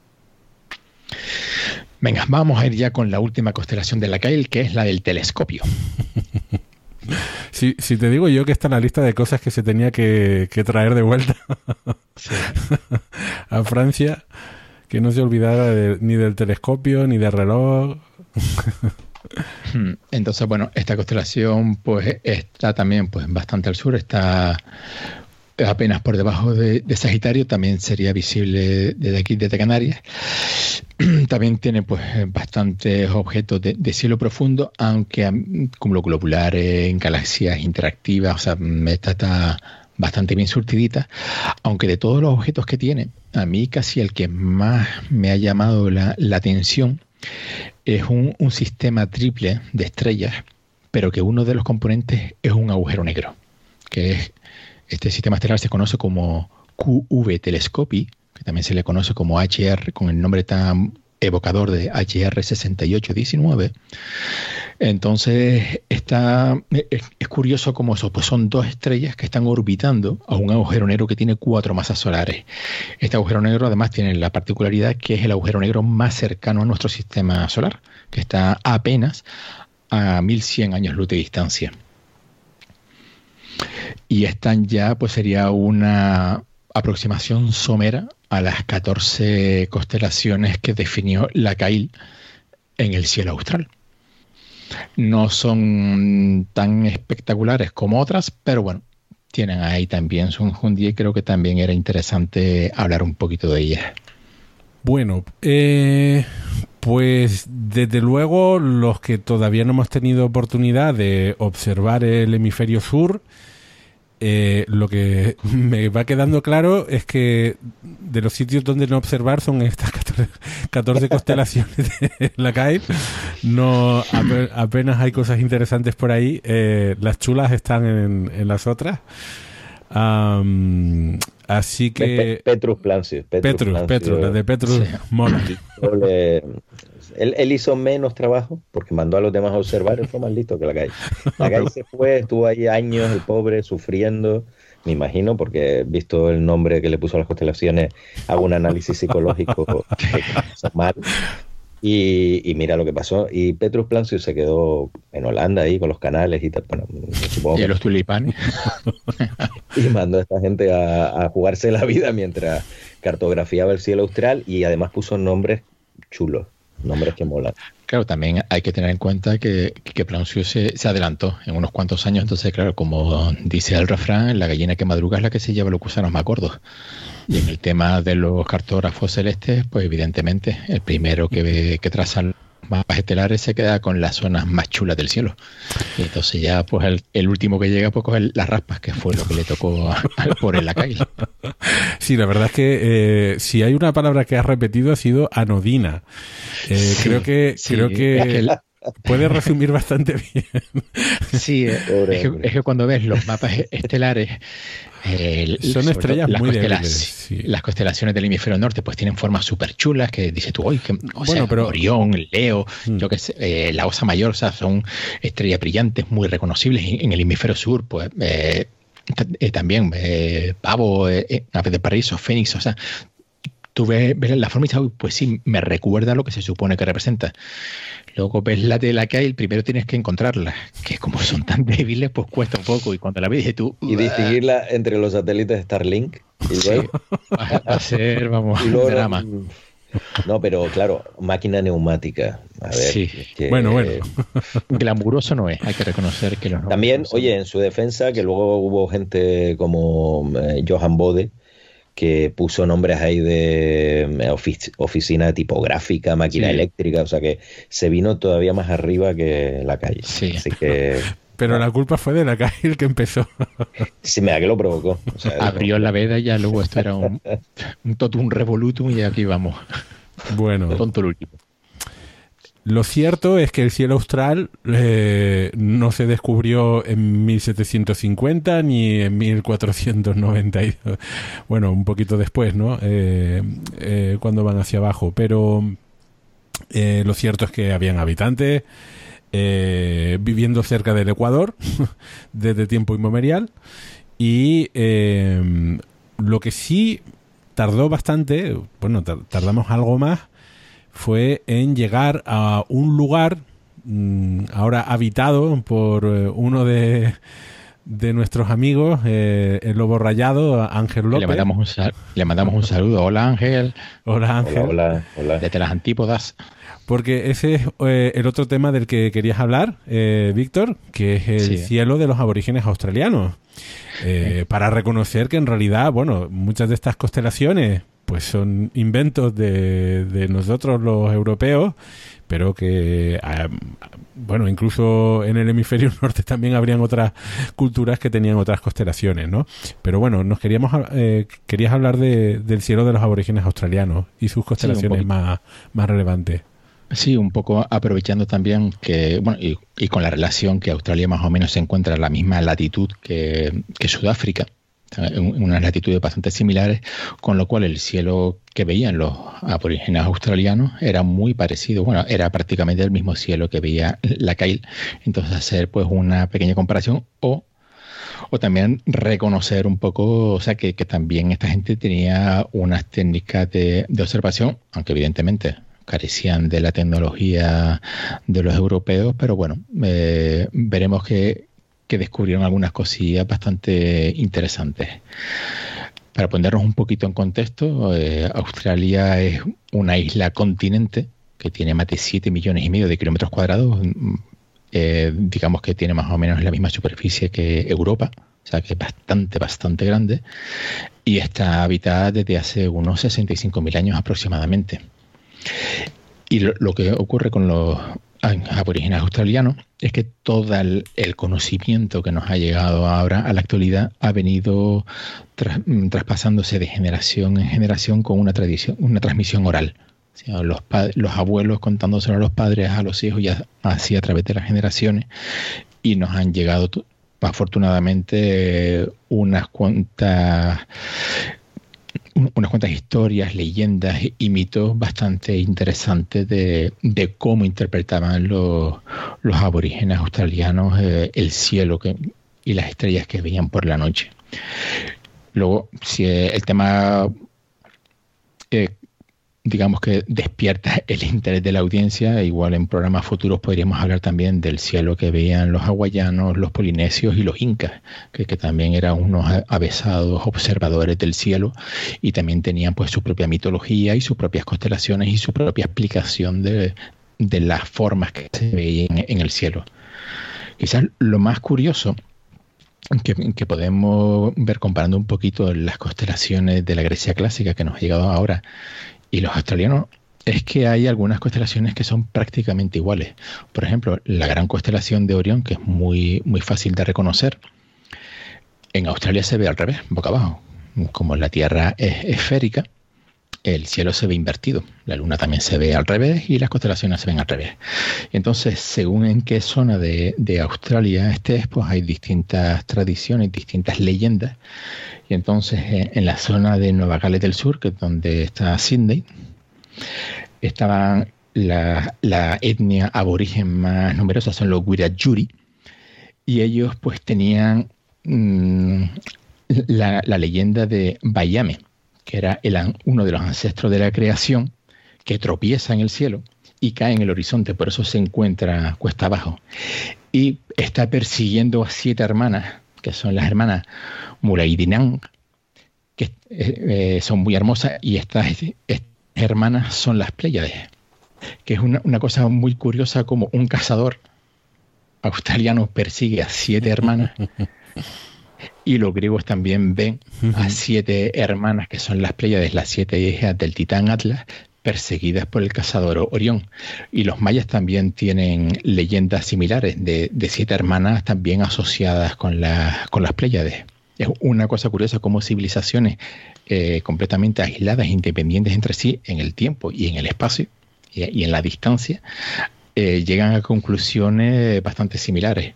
Venga, vamos a ir ya con la última constelación de la Caille, que es la del telescopio. Sí, Si, si te digo yo que está en la lista de cosas que se tenía que, que traer de vuelta sí. a Francia, que no se olvidara de, ni del telescopio, ni del reloj. Entonces, bueno, esta constelación pues está también pues bastante al sur, está apenas por debajo de, de Sagitario, también sería visible desde aquí, desde Canarias. También tiene pues bastantes objetos de, de cielo profundo, aunque como globulares, en galaxias interactivas, o sea, esta está bastante bien surtidita, aunque de todos los objetos que tiene, a mí casi el que más me ha llamado la, la atención es un, un sistema triple de estrellas, pero que uno de los componentes es un agujero negro, que es este sistema estelar se conoce como Q V Telescopy, que también se le conoce como H R, con el nombre tan evocador de H R sesenta y ocho diecinueve. Entonces, está, es, es curioso cómo eso, pues son dos estrellas que están orbitando a un agujero negro que tiene cuatro masas solares. Este agujero negro además tiene la particularidad que es el agujero negro más cercano a nuestro sistema solar, que está apenas a mil cien años luz de distancia. Y están ya, pues sería una aproximación somera a las catorce constelaciones que definió Lacaille en el cielo austral. No son tan espectaculares como otras, pero bueno, tienen ahí también su enjundia y creo que también era interesante hablar un poquito de ellas. Bueno, eh, pues desde luego los que todavía no hemos tenido oportunidad de observar el hemisferio sur, Eh, lo que me va quedando claro es que de los sitios donde no observar son estas catorce constelaciones de Lacaille. No, apenas hay cosas interesantes por ahí. Eh, las chulas están en, en las otras. Um, así que... Petrus Plancius. Petrus, Petrus, Petrus, la de Petrus sí. Mola. Él, él hizo menos trabajo porque mandó a los demás a observar, él fue más listo que Lacaille. Lacaille se fue, estuvo ahí años, el pobre, sufriendo, me imagino, porque visto el nombre que le puso a las constelaciones, hago un análisis psicológico que hizo mal. Y, y mira lo que pasó. Y Petrus Plancius se quedó en Holanda ahí con los canales y tal. Bueno, supongo y a los tulipanes. Y mandó a esta gente a, a jugarse la vida mientras cartografiaba el cielo austral y además puso nombres chulos. Nombres que molan. Claro, también hay que tener en cuenta que, que Plancius se, se adelantó en unos cuantos años, entonces claro, como dice el refrán, la gallina que madruga es la que se lleva los gusanos más gordos. Y en el tema de los cartógrafos celestes, pues evidentemente el primero que, que traza los mapas estelares se queda con las zonas más chulas del cielo. Y entonces ya pues el, el último que llega pues coge las raspas, que fue lo que le tocó a, a, por el Lacaille. Sí, la verdad es que eh, si hay una palabra que has repetido ha sido anodina. Eh, sí, creo que sí, creo que, es que la... puede resumir bastante bien. Sí, es que, es que cuando ves los mapas estelares Eh, son estrellas todo, muy las, débiles, sí. Las constelaciones del hemisferio norte pues tienen formas súper chulas que dices tú, oye, que, o bueno, sea, pero... Orión, Leo, mm. yo que sé, eh, la Osa Mayor, o sea, son estrellas brillantes muy reconocibles en, en el hemisferio sur, pues eh, eh, también eh, Pavo, eh, Ave de París o Fénix, o sea, tú ves, ves la forma y dices, pues sí, me recuerda lo que se supone que representa. Luego ves la de Lacaille, primero tienes que encontrarla, que como son tan débiles, pues cuesta un poco. Y cuando la ves, dices tú... Y distinguirla entre los satélites Starlink. Y luego, sí, va a ser, vamos, y luego, drama. No, pero claro, máquina neumática. A ver, sí. que, bueno, bueno. Glamuroso no es, hay que reconocer que los... También, oye, en su defensa, que luego hubo gente como eh, Johann Bode, que puso nombres ahí de ofic- oficina tipográfica, máquina sí. eléctrica, o sea que se vino todavía más arriba que Lacaille. Sí. Así que... Pero bueno. La culpa fue de Lacaille el que empezó. Sí, me da que lo provocó. O sea, abrió no. la veda y ya luego esto era un, un totum revolutum y aquí vamos. Bueno. Tonto el último. Lo cierto es que el cielo austral eh, no se descubrió en mil setecientos cincuenta ni en mil cuatrocientos noventa y dos. Bueno, un poquito después, ¿no? Eh, eh, cuando van hacia abajo. Pero eh, lo cierto es que habían habitantes eh, viviendo cerca del Ecuador desde tiempo inmemorial. Y eh, lo que sí tardó bastante, bueno, tardamos algo más, fue en llegar a un lugar ahora habitado por uno de, de nuestros amigos, eh, el lobo rayado, Ángel López. Le mandamos un, sal- le mandamos un saludo. Hola, Ángel. Hola, Ángel. Hola, hola, hola. Desde las antípodas. Porque ese es eh, el otro tema del que querías hablar, eh, Víctor, que es el Sí. cielo de los aborígenes australianos. Eh, para reconocer que en realidad, bueno, muchas de estas constelaciones pues son inventos de, de nosotros los europeos, pero que, eh, bueno, incluso en el hemisferio norte también habrían otras culturas que tenían otras constelaciones, ¿no? Pero bueno, nos queríamos eh, querías hablar de, del cielo de los aborígenes australianos y sus constelaciones Sí, más, más relevantes. Sí, un poco aprovechando también que, bueno, y, y con la relación que Australia más o menos se encuentra en la misma latitud que, que Sudáfrica, en unas latitudes bastante similares, con lo cual el cielo que veían los aborígenes australianos era muy parecido, bueno, era prácticamente el mismo cielo que veía la Kyle. Entonces hacer pues una pequeña comparación o O también reconocer un poco, o sea, que, que también esta gente tenía unas técnicas de, de observación, aunque evidentemente carecían de la tecnología de los europeos, pero bueno, eh, veremos que, que descubrieron algunas cosillas bastante interesantes. Para ponernos un poquito en contexto, eh, Australia es una isla continente que tiene más de siete millones y medio de kilómetros cuadrados. Eh, digamos que tiene más o menos la misma superficie que Europa, o sea que es bastante, bastante grande, y está habitada desde hace unos sesenta y cinco mil años aproximadamente. Y lo, lo que ocurre con los aborígenes australianos es que todo el, el conocimiento que nos ha llegado ahora a la actualidad ha venido tras, traspasándose de generación en generación con una tradición, una transmisión oral. O sea, los, los abuelos contándoselo a los padres, a los hijos, y así a través de las generaciones, y nos han llegado afortunadamente unas cuantas unas cuantas historias, leyendas y mitos bastante interesantes de, de cómo interpretaban los, los aborígenes australianos eh, el cielo que, y las estrellas que veían por la noche. Luego, si el tema eh, digamos que despierta el interés de la audiencia, igual en programas futuros podríamos hablar también del cielo que veían los hawaianos, los polinesios y los incas, que, que también eran unos avesados observadores del cielo y también tenían pues su propia mitología y sus propias constelaciones y su propia explicación de, de las formas que se veían en el cielo. Quizás lo más curioso que, que podemos ver comparando un poquito las constelaciones de la Grecia clásica que nos ha llegado ahora y los australianos, es que hay algunas constelaciones que son prácticamente iguales. Por ejemplo, la gran constelación de Orión, que es muy, muy fácil de reconocer, en Australia se ve al revés, boca abajo. Como la Tierra es esférica, el cielo se ve invertido. La Luna también se ve al revés y las constelaciones se ven al revés. Entonces, según en qué zona de, de Australia estés, pues hay distintas tradiciones, distintas leyendas. Y entonces, en, en la zona de Nueva Gales del Sur, que es donde está Sydney, estaban la, la etnia aborigen más numerosa, son los Wiradjuri, y ellos pues tenían mmm, la, la leyenda de Baiame, que era el, uno de los ancestros de la creación, que tropieza en el cielo y cae en el horizonte, por eso se encuentra cuesta abajo. Y está persiguiendo a siete hermanas, que son las hermanas Muraidinang, que eh, eh, son muy hermosas, y estas, estas hermanas son las Pléyades, que es una, una cosa muy curiosa, como un cazador australiano persigue a siete hermanas, y los griegos también ven a siete hermanas, que son las Pléyades, las siete hijas del titán Atlas, perseguidas por el cazador Orión. Y los mayas también tienen leyendas similares de, de siete hermanas también asociadas con, la, con las Pléyades. Es una cosa curiosa cómo civilizaciones eh, completamente aisladas, independientes entre sí en el tiempo y en el espacio y, y en la distancia, eh, llegan a conclusiones bastante similares.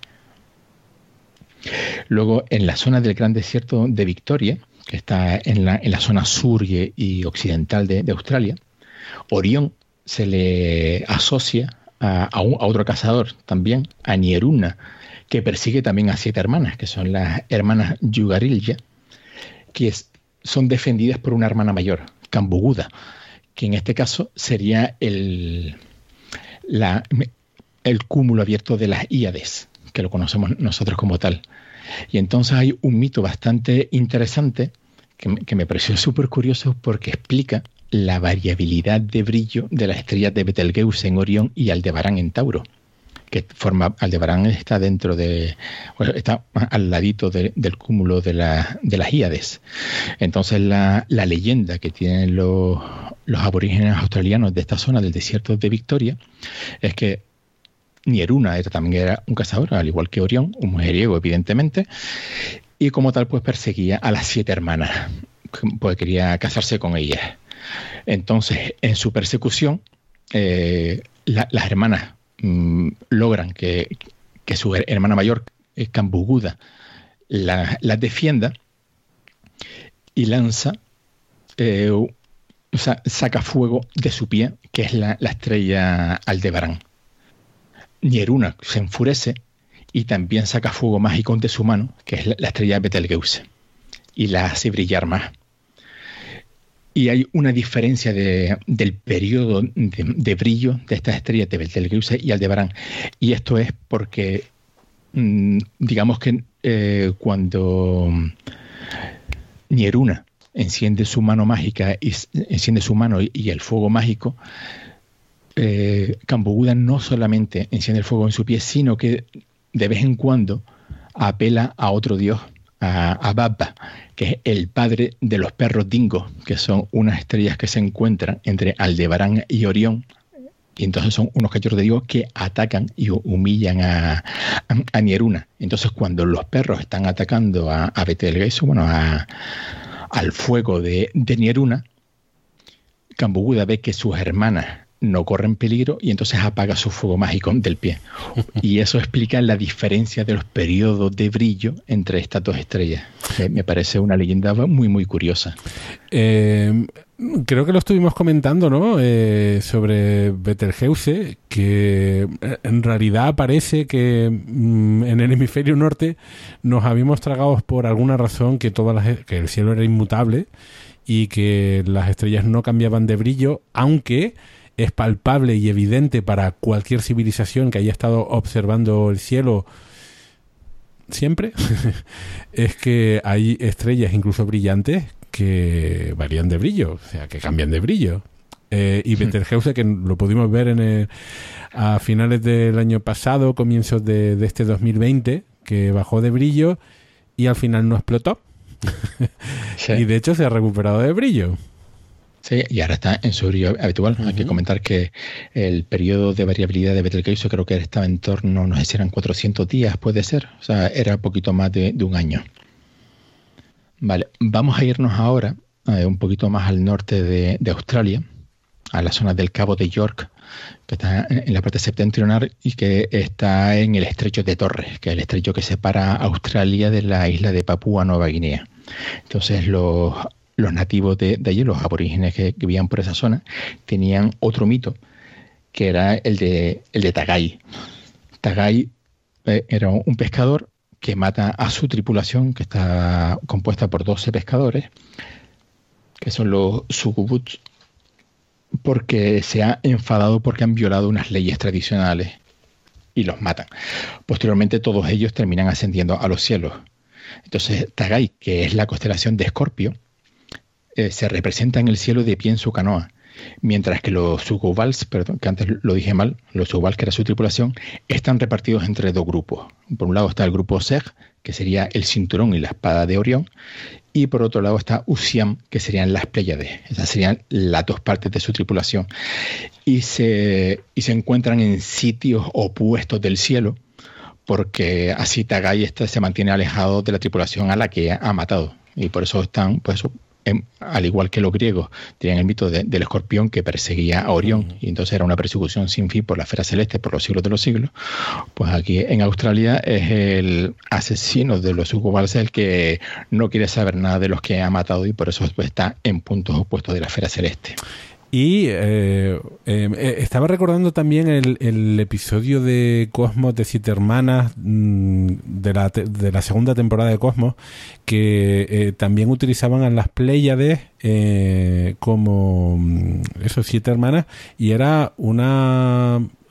Luego, en la zona del Gran Desierto de Victoria, que está en la, en la zona sur y, y occidental de, de Australia, Orión se le asocia a, a, un, a otro cazador también, a Nieruna, que persigue también a siete hermanas, que son las hermanas Yugarilya, que es, son defendidas por una hermana mayor, Kambuguda, que en este caso sería el, la, el cúmulo abierto de las Híades, que lo conocemos nosotros como tal. Y entonces hay un mito bastante interesante que, que me pareció súper curioso porque explica la variabilidad de brillo de las estrellas de Betelgeuse en Orión y Aldebarán en Tauro, que forma, Aldebarán está dentro de, bueno, está al ladito de, del cúmulo de, la, de las Híades. Entonces la, la leyenda que tienen los, los aborígenes australianos de esta zona del desierto de Victoria es que Nieruna era, también era un cazador, al igual que Orión, un mujeriego evidentemente, y como tal pues perseguía a las siete hermanas, pues quería casarse con ellas. Entonces en su persecución eh, la, las hermanas mmm, logran que, que su hermana mayor, eh, Cambuguda, las la defienda y lanza, eh, o sea, saca fuego de su pie, que es la, la estrella Aldebarán. Nieruna se enfurece y también saca fuego mágico de su mano, que es la, la estrella Betelgeuse, y la hace brillar más. Y hay una diferencia de, del periodo de, de brillo de estas estrellas de Betelgeuse y Aldebarán. Y esto es porque, mmm, digamos que eh, cuando Nieruna enciende su mano mágica y enciende su mano y, y el fuego mágico, Eh, Cambuguda no solamente enciende el fuego en su pie, sino que de vez en cuando apela a otro dios, a, a Baba, que es el padre de los perros dingo, que son unas estrellas que se encuentran entre Aldebarán y Orión, y entonces son unos cachorros de dios que atacan y humillan a, a, a Nieruna. Entonces cuando los perros están atacando a, a Betelgeuse, bueno, a, al fuego de, de Nieruna, Cambuguda ve que sus hermanas no corren peligro y entonces apaga su fuego mágico del pie. Y eso explica la diferencia de los periodos de brillo entre estas dos estrellas. Me, me parece una leyenda muy, muy curiosa. Eh, creo que lo estuvimos comentando, ¿no? Eh, sobre Betelgeuse, que en realidad parece que mm, en el hemisferio norte nos habíamos tragado por alguna razón que, todas las, que el cielo era inmutable y que las estrellas no cambiaban de brillo, aunque es palpable y evidente para cualquier civilización que haya estado observando el cielo siempre, es que hay estrellas incluso brillantes que varían de brillo, o sea, que cambian de brillo. Eh, y Betelgeuse, que lo pudimos ver en el, a finales del año pasado, comienzos de, de este dos mil veinte, que bajó de brillo y al final no explotó. Sí. Y de hecho se ha recuperado de brillo. Sí, y ahora está en su brillo habitual. Uh-huh. Hay que comentar que el periodo de variabilidad de Betelgeuse creo que estaba en torno, no sé si eran cuatrocientos días, puede ser. O sea, era poquito más de, de un año. Vale, vamos a irnos ahora eh, un poquito más al norte de, de Australia, a la zona del Cabo de York, que está en la parte septentrional y que está en el estrecho de Torres, que es el estrecho que separa a Australia de la isla de Papúa Nueva Guinea. Entonces los... Los nativos de, de allí, los aborígenes que, que vivían por esa zona, tenían otro mito, que era el de, el de Tagai. Tagai eh, era un pescador que mata a su tripulación, que está compuesta por doce pescadores, que son los sucubuts, porque se ha enfadado porque han violado unas leyes tradicionales y los matan. Posteriormente todos ellos terminan ascendiendo a los cielos. Entonces Tagai, que es la constelación de Escorpio, Eh, se representa en el cielo de pie en su canoa, mientras que los Sugubals, perdón, que antes lo dije mal, los Sugubals, que era su tripulación, están repartidos entre dos grupos. Por un lado está el grupo Seg, que sería el cinturón y la espada de Orión, y por otro lado está Usiam, que serían las Pléyades. Esas serían las dos partes de su tripulación. Y se, y se encuentran en sitios opuestos del cielo, porque así Tagai este se mantiene alejado de la tripulación a la que ha matado. Y por eso están, pues, En, al igual que los griegos, tenían el mito de, del escorpión que perseguía a Orión, uh-huh. y entonces era una persecución sin fin por la esfera celeste por los siglos de los siglos. Pues aquí en Australia es el asesino de los Sugubals el que no quiere saber nada de los que ha matado y por eso pues, está en puntos opuestos de la esfera celeste. Y eh, eh, estaba recordando también el, el episodio de Cosmos de Siete Hermanas de la, de la segunda temporada de Cosmos, que eh, también utilizaban a las Pléyades eh, como esos siete hermanas, y era una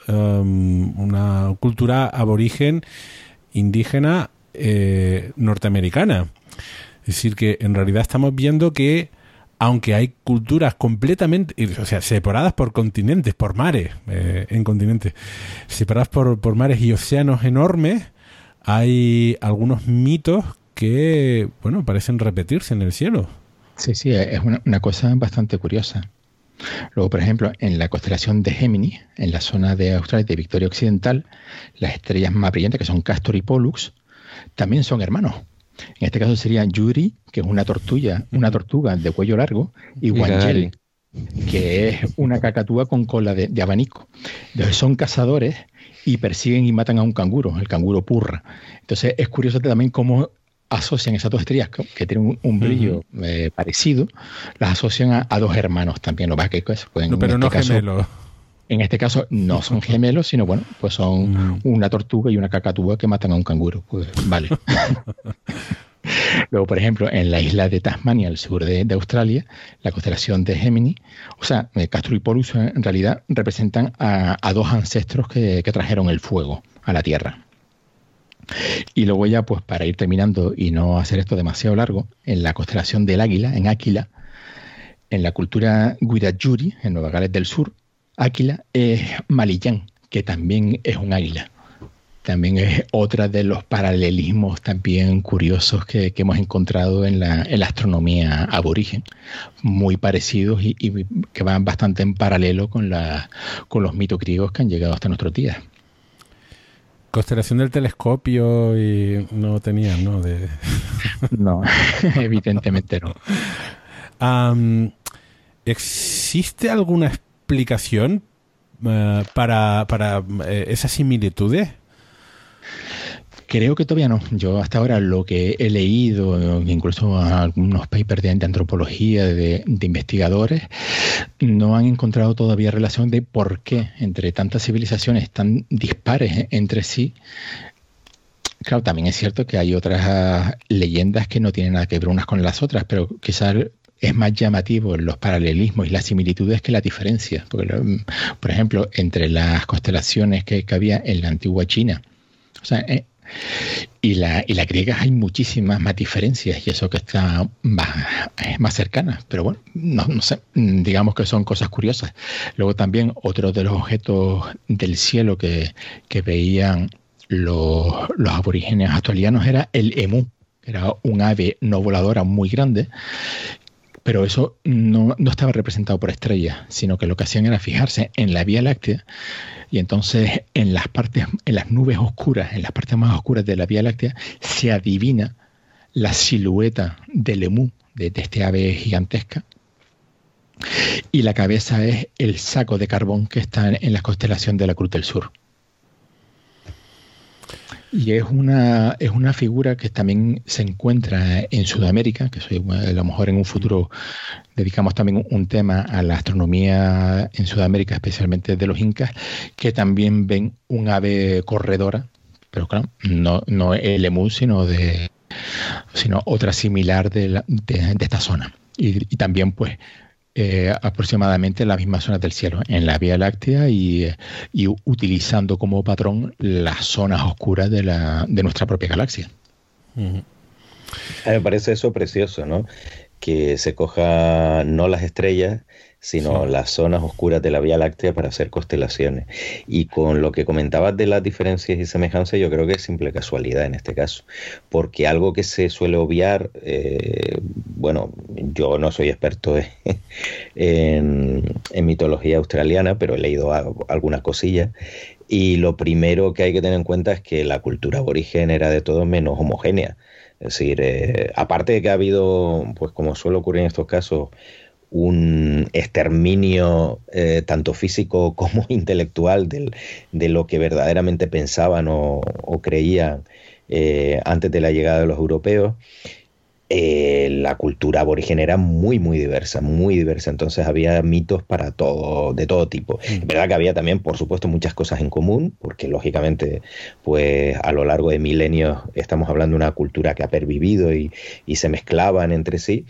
um, una cultura aborigen indígena eh, norteamericana. Es decir, que en realidad estamos viendo que aunque hay culturas completamente, o sea, separadas por continentes, por mares, eh, en continentes, separadas por, por mares y océanos enormes, hay algunos mitos que, bueno, parecen repetirse en el cielo. Sí, sí, es una, una cosa bastante curiosa. Luego, por ejemplo, en la constelación de Géminis, en la zona de Australia de Victoria Occidental, las estrellas más brillantes, que son Castor y Pollux, también son hermanos. En este caso sería Yuri, que es una tortuga, una tortuga de cuello largo, y Wangel, que es una cacatúa con cola de, de abanico. Entonces son cazadores y persiguen y matan a un canguro, el canguro purra. Entonces es curioso también cómo asocian esas dos estrellas que tienen un, un brillo uh-huh. eh, parecido, las asocian a, a dos hermanos también. Lo que pues, pues, no, pero este no caso, gemelos. En este caso no son gemelos, sino bueno, pues son uh-huh. una tortuga y una cacatúa que matan a un canguro. Pues vale. Luego, por ejemplo, en la isla de Tasmania, al sur de, de Australia, la constelación de Géminis, o sea, Castor y Pollux en realidad representan a, a dos ancestros que, que trajeron el fuego a la Tierra. Y luego ya, pues para ir terminando y no hacer esto demasiado largo, en la constelación del Águila, en Áquila, en la cultura Wiradjuri, en Nueva Gales del Sur, Áquila es Malillán, que también es un águila. También es otra de los paralelismos también curiosos que, que hemos encontrado en la, en la astronomía aborigen, muy parecidos y, y que van bastante en paralelo con, la, con los mitos griegos que han llegado hasta nuestros días. Constelación del telescopio y no tenían, ¿no? De... No, evidentemente no. Um, ¿Existe alguna explicación uh, para, para uh, esas similitudes? Creo que todavía no. Yo hasta ahora lo que he leído, incluso algunos papers de, de antropología de, de investigadores, no han encontrado todavía relación de por qué entre tantas civilizaciones tan dispares entre sí. Claro, también es cierto que hay otras leyendas que no tienen nada que ver unas con las otras, pero quizás es más llamativo los paralelismos y las similitudes que las diferencias. Porque, por ejemplo, entre las constelaciones que, que había en la antigua China, o sea, eh, y la y la griega hay muchísimas más diferencias y eso que está más, más cercana, pero bueno, no, no sé, digamos que son cosas curiosas. Luego también otro de los objetos del cielo que, que veían los, los aborígenes australianos era el emú, que era un ave no voladora muy grande, pero eso no, no estaba representado por estrellas, sino que lo que hacían era fijarse en la Vía Láctea. Y entonces en las partes, en las nubes oscuras, en las partes más oscuras de la Vía Láctea, se adivina la silueta del emú, de, de este ave gigantesca. Y la cabeza es el saco de carbón que está en, en la constelación de la Cruz del Sur. Y es una, es una figura que también se encuentra en Sudamérica, que soy, a lo mejor en un futuro dedicamos también un tema a la astronomía en Sudamérica, especialmente de los incas, que también ven un ave corredora, pero claro, no, no el emú, sino, de, sino otra similar de, la, de, de esta zona. Y, y también pues Eh, aproximadamente en las mismas zonas del cielo, en la Vía Láctea y, y utilizando como patrón las zonas oscuras de, la, de nuestra propia galaxia. Uh-huh. A mí me parece eso precioso, ¿no? Que se coja no las estrellas, sino sí. las zonas oscuras de la Vía Láctea para hacer constelaciones. Y con lo que comentabas de las diferencias y semejanzas, yo creo que es simple casualidad en este caso, porque algo que se suele obviar, eh, bueno, yo no soy experto en, en, en mitología australiana, pero he leído a, algunas cosillas, y lo primero que hay que tener en cuenta es que la cultura aborigen era de todo menos homogénea. Es decir, eh, aparte de que ha habido, pues como suele ocurrir en estos casos, un exterminio eh, tanto físico como intelectual del, de lo que verdaderamente pensaban o, o creían eh, antes de la llegada de los europeos, eh, la cultura aborigen era muy muy diversa, muy diversa, entonces había mitos para todo, de todo tipo. Mm. Es verdad que había también, por supuesto, muchas cosas en común, porque lógicamente pues a lo largo de milenios estamos hablando de una cultura que ha pervivido y, y se mezclaban entre sí,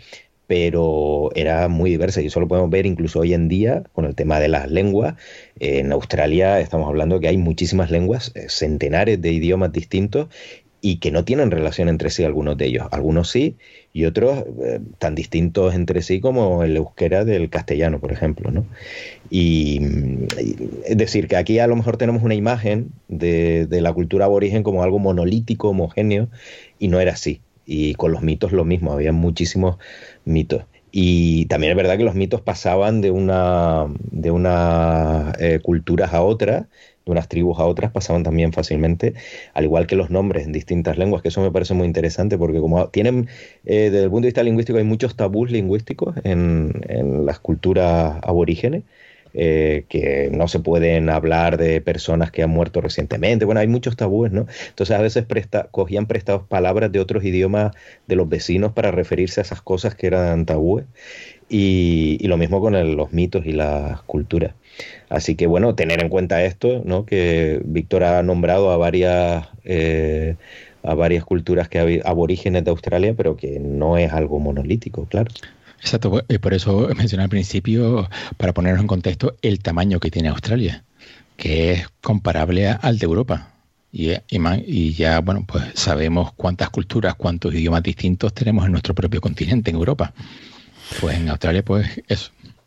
pero era muy diversa y eso lo podemos ver incluso hoy en día con el tema de las lenguas. En Australia estamos hablando que hay muchísimas lenguas, centenares de idiomas distintos y que no tienen relación entre sí algunos de ellos. Algunos sí y otros eh, tan distintos entre sí como el euskera del castellano, por ejemplo, ¿no? Y, y es decir, que aquí a lo mejor tenemos una imagen de, de la cultura aborigen como algo monolítico, homogéneo, y no era así. Y con los mitos lo mismo, había muchísimos mitos. Y también es verdad que los mitos pasaban de una de unas eh, culturas a otras, de unas tribus a otras, pasaban también fácilmente, al igual que los nombres en distintas lenguas, que eso me parece muy interesante, porque como tienen, eh, desde el punto de vista lingüístico, hay muchos tabús lingüísticos en, en las culturas aborígenes, Eh, que no se pueden hablar de personas que han muerto recientemente. Bueno, hay muchos tabúes, ¿no? Entonces a veces presta, cogían prestados palabras de otros idiomas de los vecinos para referirse a esas cosas que eran tabúes. Y, y lo mismo con el, los mitos y las culturas. Así que bueno, tener en cuenta esto, ¿no? Que Víctor ha nombrado a varias... Eh, a varias culturas que hay aborígenes de Australia, pero que no es algo monolítico, claro. Exacto, y por eso mencioné al principio, para ponernos en contexto, el tamaño que tiene Australia, que es comparable a, al de Europa. Y, y, y ya, bueno, pues sabemos cuántas culturas, cuántos idiomas distintos tenemos en nuestro propio continente, en Europa. Pues en Australia, pues eso.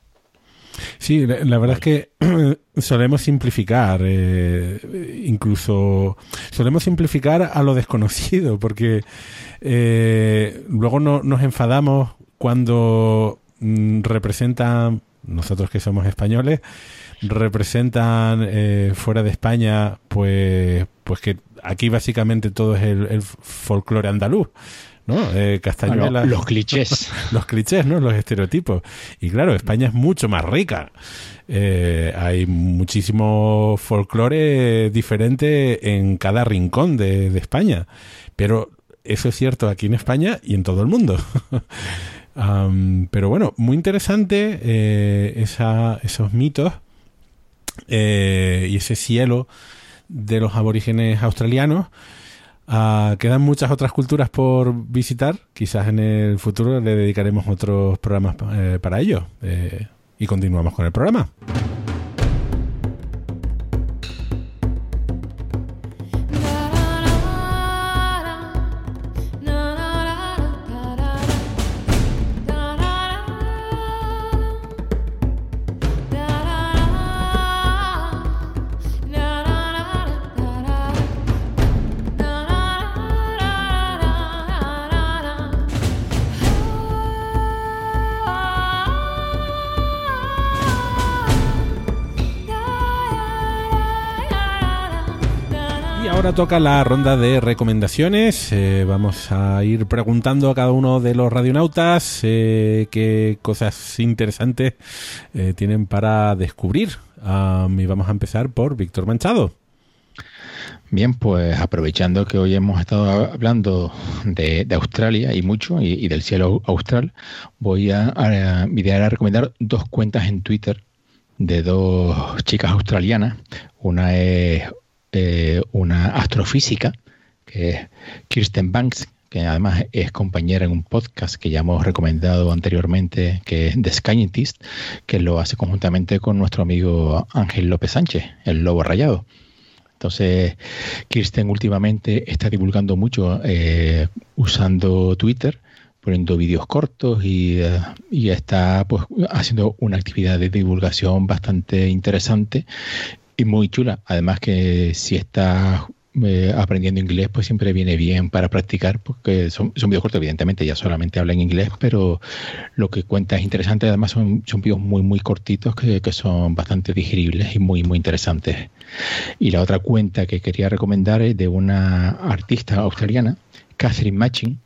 Sí, la, la verdad es que solemos simplificar, eh, incluso solemos simplificar a lo desconocido, porque eh, luego no, nos enfadamos cuando mm, representan, nosotros que somos españoles, representan eh, fuera de España, pues pues que aquí básicamente todo es el, el folclore andaluz, ¿no? Eh, Castañuela, bueno, los clichés. Los clichés, ¿no? Los estereotipos. Y claro, España es mucho más rica. Eh, hay muchísimo folclore diferente en cada rincón de, de España. Pero eso es cierto aquí en España y en todo el mundo. Um, pero bueno, muy interesante eh, esa, esos mitos eh, y ese cielo de los aborígenes australianos. Uh, quedan muchas otras culturas por visitar. Quizás en el futuro le dedicaremos otros programas eh, para ello. Eh, y continuamos con el programa. Ahora toca la ronda de recomendaciones. Eh, vamos a ir preguntando a cada uno de los radionautas eh, qué cosas interesantes eh, tienen para descubrir. Um, y vamos a empezar por Víctor Manchado. Bien, pues aprovechando que hoy hemos estado hablando de, de Australia y mucho, y, y del cielo austral, voy a, a, a idear a recomendar dos cuentas en Twitter de dos chicas australianas. Una es eh, una astrofísica, que es Kirsten Banks, que además es compañera en un podcast que ya hemos recomendado anteriormente, que es The Scientist, que lo hace conjuntamente con nuestro amigo Ángel López Sánchez, el Lobo Rayado. Entonces, Kirsten últimamente está divulgando mucho eh, usando Twitter, poniendo vídeos cortos y, uh, y está pues haciendo una actividad de divulgación bastante interesante y muy chula. Además que si estás eh, aprendiendo inglés, pues siempre viene bien para practicar, porque son, son vídeos cortos, evidentemente ya solamente habla en inglés, pero lo que cuenta es interesante. Además son, son vídeos muy muy cortitos que, que son bastante digeribles y muy muy interesantes. Y la otra cuenta que quería recomendar es de una artista australiana, Catherine Matching,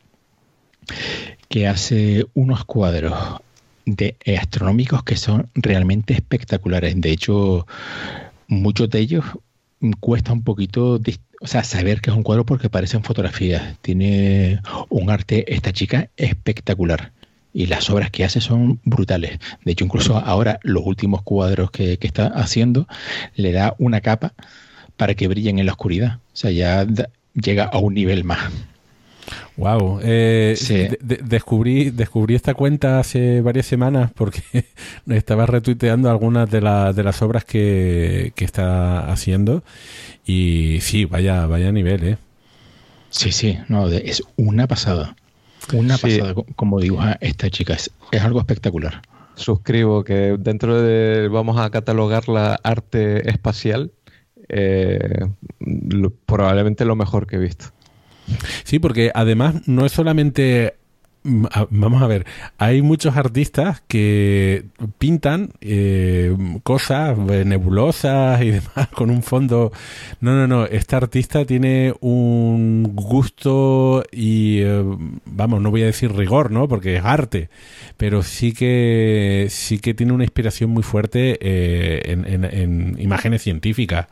que hace unos cuadros de astronómicos que son realmente espectaculares. De hecho, muchos de ellos cuesta un poquito, o sea, saber que es un cuadro porque parecen fotografías. Tiene un arte esta chica espectacular y las obras que hace son brutales. De hecho, incluso ahora los últimos cuadros que, que está haciendo le da una capa para que brillen en la oscuridad. O sea, ya da, llega a un nivel más. Wow, eh, Sí. de- de- descubrí descubrí esta cuenta hace varias semanas porque estaba retuiteando algunas de, la- de las obras que, que está haciendo y sí, vaya vaya nivel, ¿eh? Sí, sí, no, de- es una pasada. Una Sí. pasada co- como dibuja esta chica. Es, es algo espectacular. Suscribo que dentro de, vamos a catalogar la arte espacial, eh, lo- probablemente lo mejor que he visto. Sí, porque además no es solamente... mm, a- Vamos a ver, hay muchos artistas que pintan eh, cosas eh, nebulosas y demás con un fondo... No, no, no, esta artista tiene un gusto y, eh, vamos, no voy a decir rigor, ¿no? Porque es arte, pero sí que sí que tiene una inspiración muy fuerte eh, en, en- en imágenes científicas.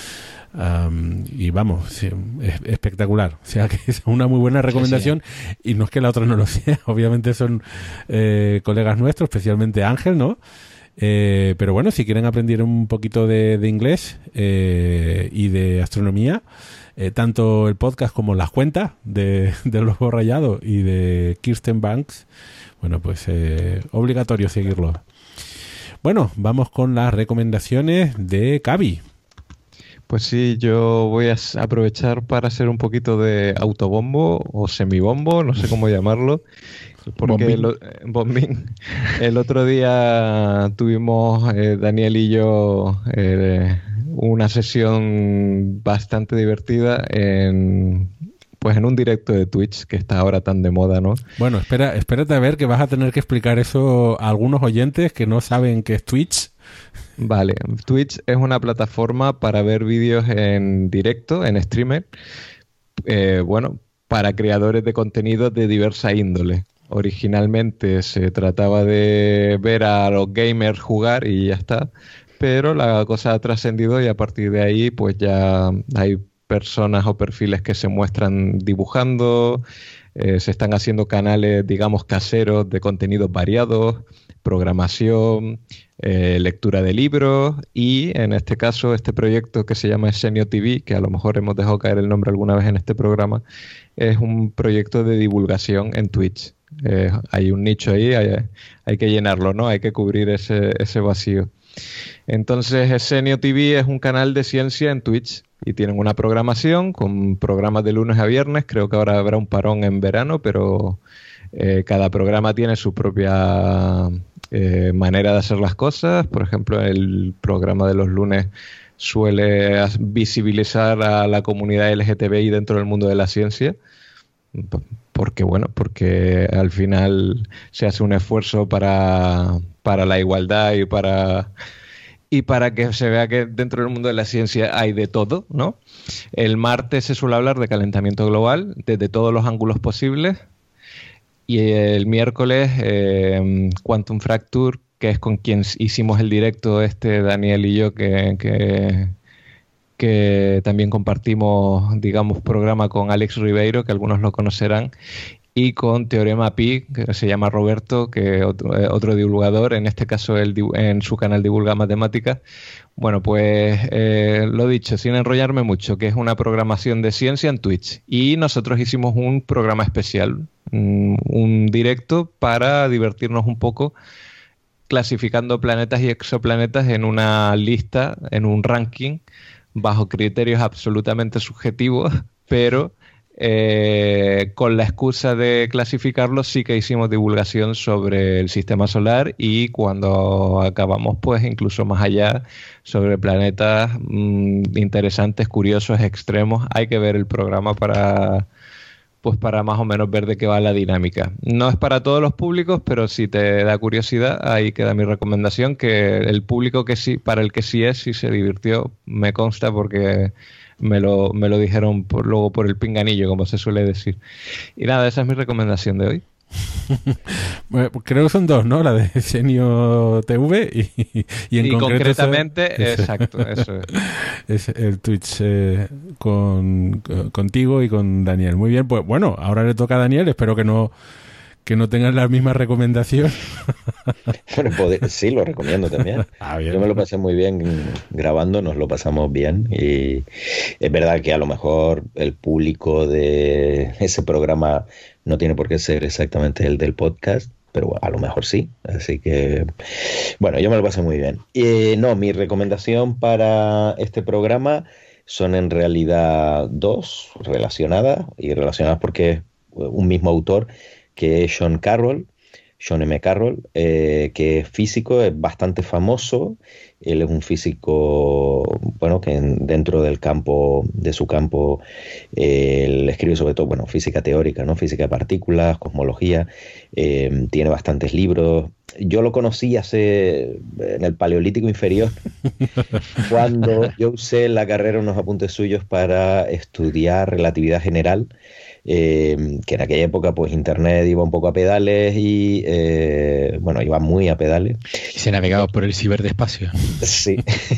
Um, y vamos, sí, es espectacular. O sea que es una muy buena recomendación. Y no es que la otra no lo sea, obviamente son eh, colegas nuestros, especialmente Ángel, ¿no? Eh, pero bueno, si quieren aprender un poquito de, de inglés eh, y de astronomía, eh, tanto el podcast como las cuentas de, de Los Rayados y de Kirsten Banks, bueno, pues eh, obligatorio seguirlo. Bueno, vamos con las recomendaciones de Cavi. Pues sí, yo voy a s- aprovechar para hacer un poquito de autobombo o semibombo, no sé cómo llamarlo, porque Bombín. el, o- eh, bombín. El otro día tuvimos eh, Daniel y yo eh, una sesión bastante divertida en, pues en un directo de Twitch que está ahora tan de moda, ¿no? Bueno, espera, espérate a ver que vas a tener que explicar eso a algunos oyentes que no saben qué es Twitch. Vale, Twitch es una plataforma para ver vídeos en directo, en streamer, eh, bueno, para creadores de contenido de diversa índole. Originalmente se trataba de ver a los gamers jugar y ya está, pero la cosa ha trascendido y a partir de ahí pues ya hay personas o perfiles que se muestran dibujando, eh, se están haciendo canales, digamos, caseros de contenidos variados, programación, eh, lectura de libros y en este caso este proyecto que se llama Xenio T V, que a lo mejor hemos dejado caer el nombre alguna vez en este programa, es un proyecto de divulgación en Twitch. Eh, hay un nicho ahí, hay, hay que llenarlo, ¿no? Hay que cubrir ese, ese vacío. Entonces, Xenio T V es un canal de ciencia en Twitch y tienen una programación con programas de lunes a viernes. Creo que ahora habrá un parón en verano, pero eh, cada programa tiene su propia eh, manera de hacer las cosas. Por ejemplo, el programa de los lunes suele as- visibilizar a la comunidad L G T B I dentro del mundo de la ciencia. P- Porque, bueno, porque al final se hace un esfuerzo para, para la igualdad y para, y para que se vea que dentro del mundo de la ciencia hay de todo, ¿no? El martes se suele hablar de calentamiento global desde todos los ángulos posibles y el miércoles eh, Quantum Fracture, que es con quien hicimos el directo este Daniel y yo, que, que, que también compartimos, digamos, programa con Alex Ribeiro, que algunos lo conocerán, y con Teorema Pi, que se llama Roberto, que otro, eh, otro divulgador, en este caso él divu- en su canal divulga matemáticas. Bueno, pues eh, lo dicho, sin enrollarme mucho, que es una programación de ciencia en Twitch. Y nosotros hicimos un programa especial, un, un directo para divertirnos un poco, clasificando planetas y exoplanetas en una lista, en un ranking, bajo criterios absolutamente subjetivos, pero eh, con la excusa de clasificarlos sí que hicimos divulgación sobre el sistema solar y cuando acabamos pues incluso más allá sobre planetas mmm, interesantes, curiosos, extremos. Hay que ver el programa para pues para más o menos ver de qué va la dinámica. No es para todos los públicos, pero si te da curiosidad, ahí queda mi recomendación, que el público que sí, para el que sí es, sí se divirtió, me consta porque me lo, me lo dijeron por, luego por el pinganillo, como se suele decir. Y nada, esa es mi recomendación de hoy. Bueno, creo que son dos, ¿no? La de Xenio T V y, y en y concreto concretamente, ese- exacto, eso es. es el Twitch eh, con, con- contigo y con Daniel. Muy bien, pues bueno, ahora le toca a Daniel, espero que no que no tengan la misma recomendación. Bueno, poder, sí, lo recomiendo también. Ah, bien. Yo me lo pasé muy bien grabando, nos lo pasamos bien y es verdad que a lo mejor el público de ese programa no tiene por qué ser exactamente el del podcast, pero a lo mejor sí. Así que, bueno, yo me lo pasé muy bien. Y no, mi recomendación para este programa son en realidad dos relacionadas, y relacionadas porque es un mismo autor, que es Sean Carroll, Sean M. Carroll, eh, que es físico, es bastante famoso. Él es un físico, bueno, que en, dentro del campo, de su campo, eh, él escribe sobre todo, bueno, física teórica, ¿no? Física de partículas, cosmología, eh, tiene bastantes libros. Yo lo conocí hace, en el Paleolítico Inferior, cuando yo usé en la carrera unos apuntes suyos para estudiar relatividad general. Eh, que en aquella época pues internet iba un poco a pedales y eh, bueno, iba muy a pedales. Y se navegaba por el ciberdespacio. Sí.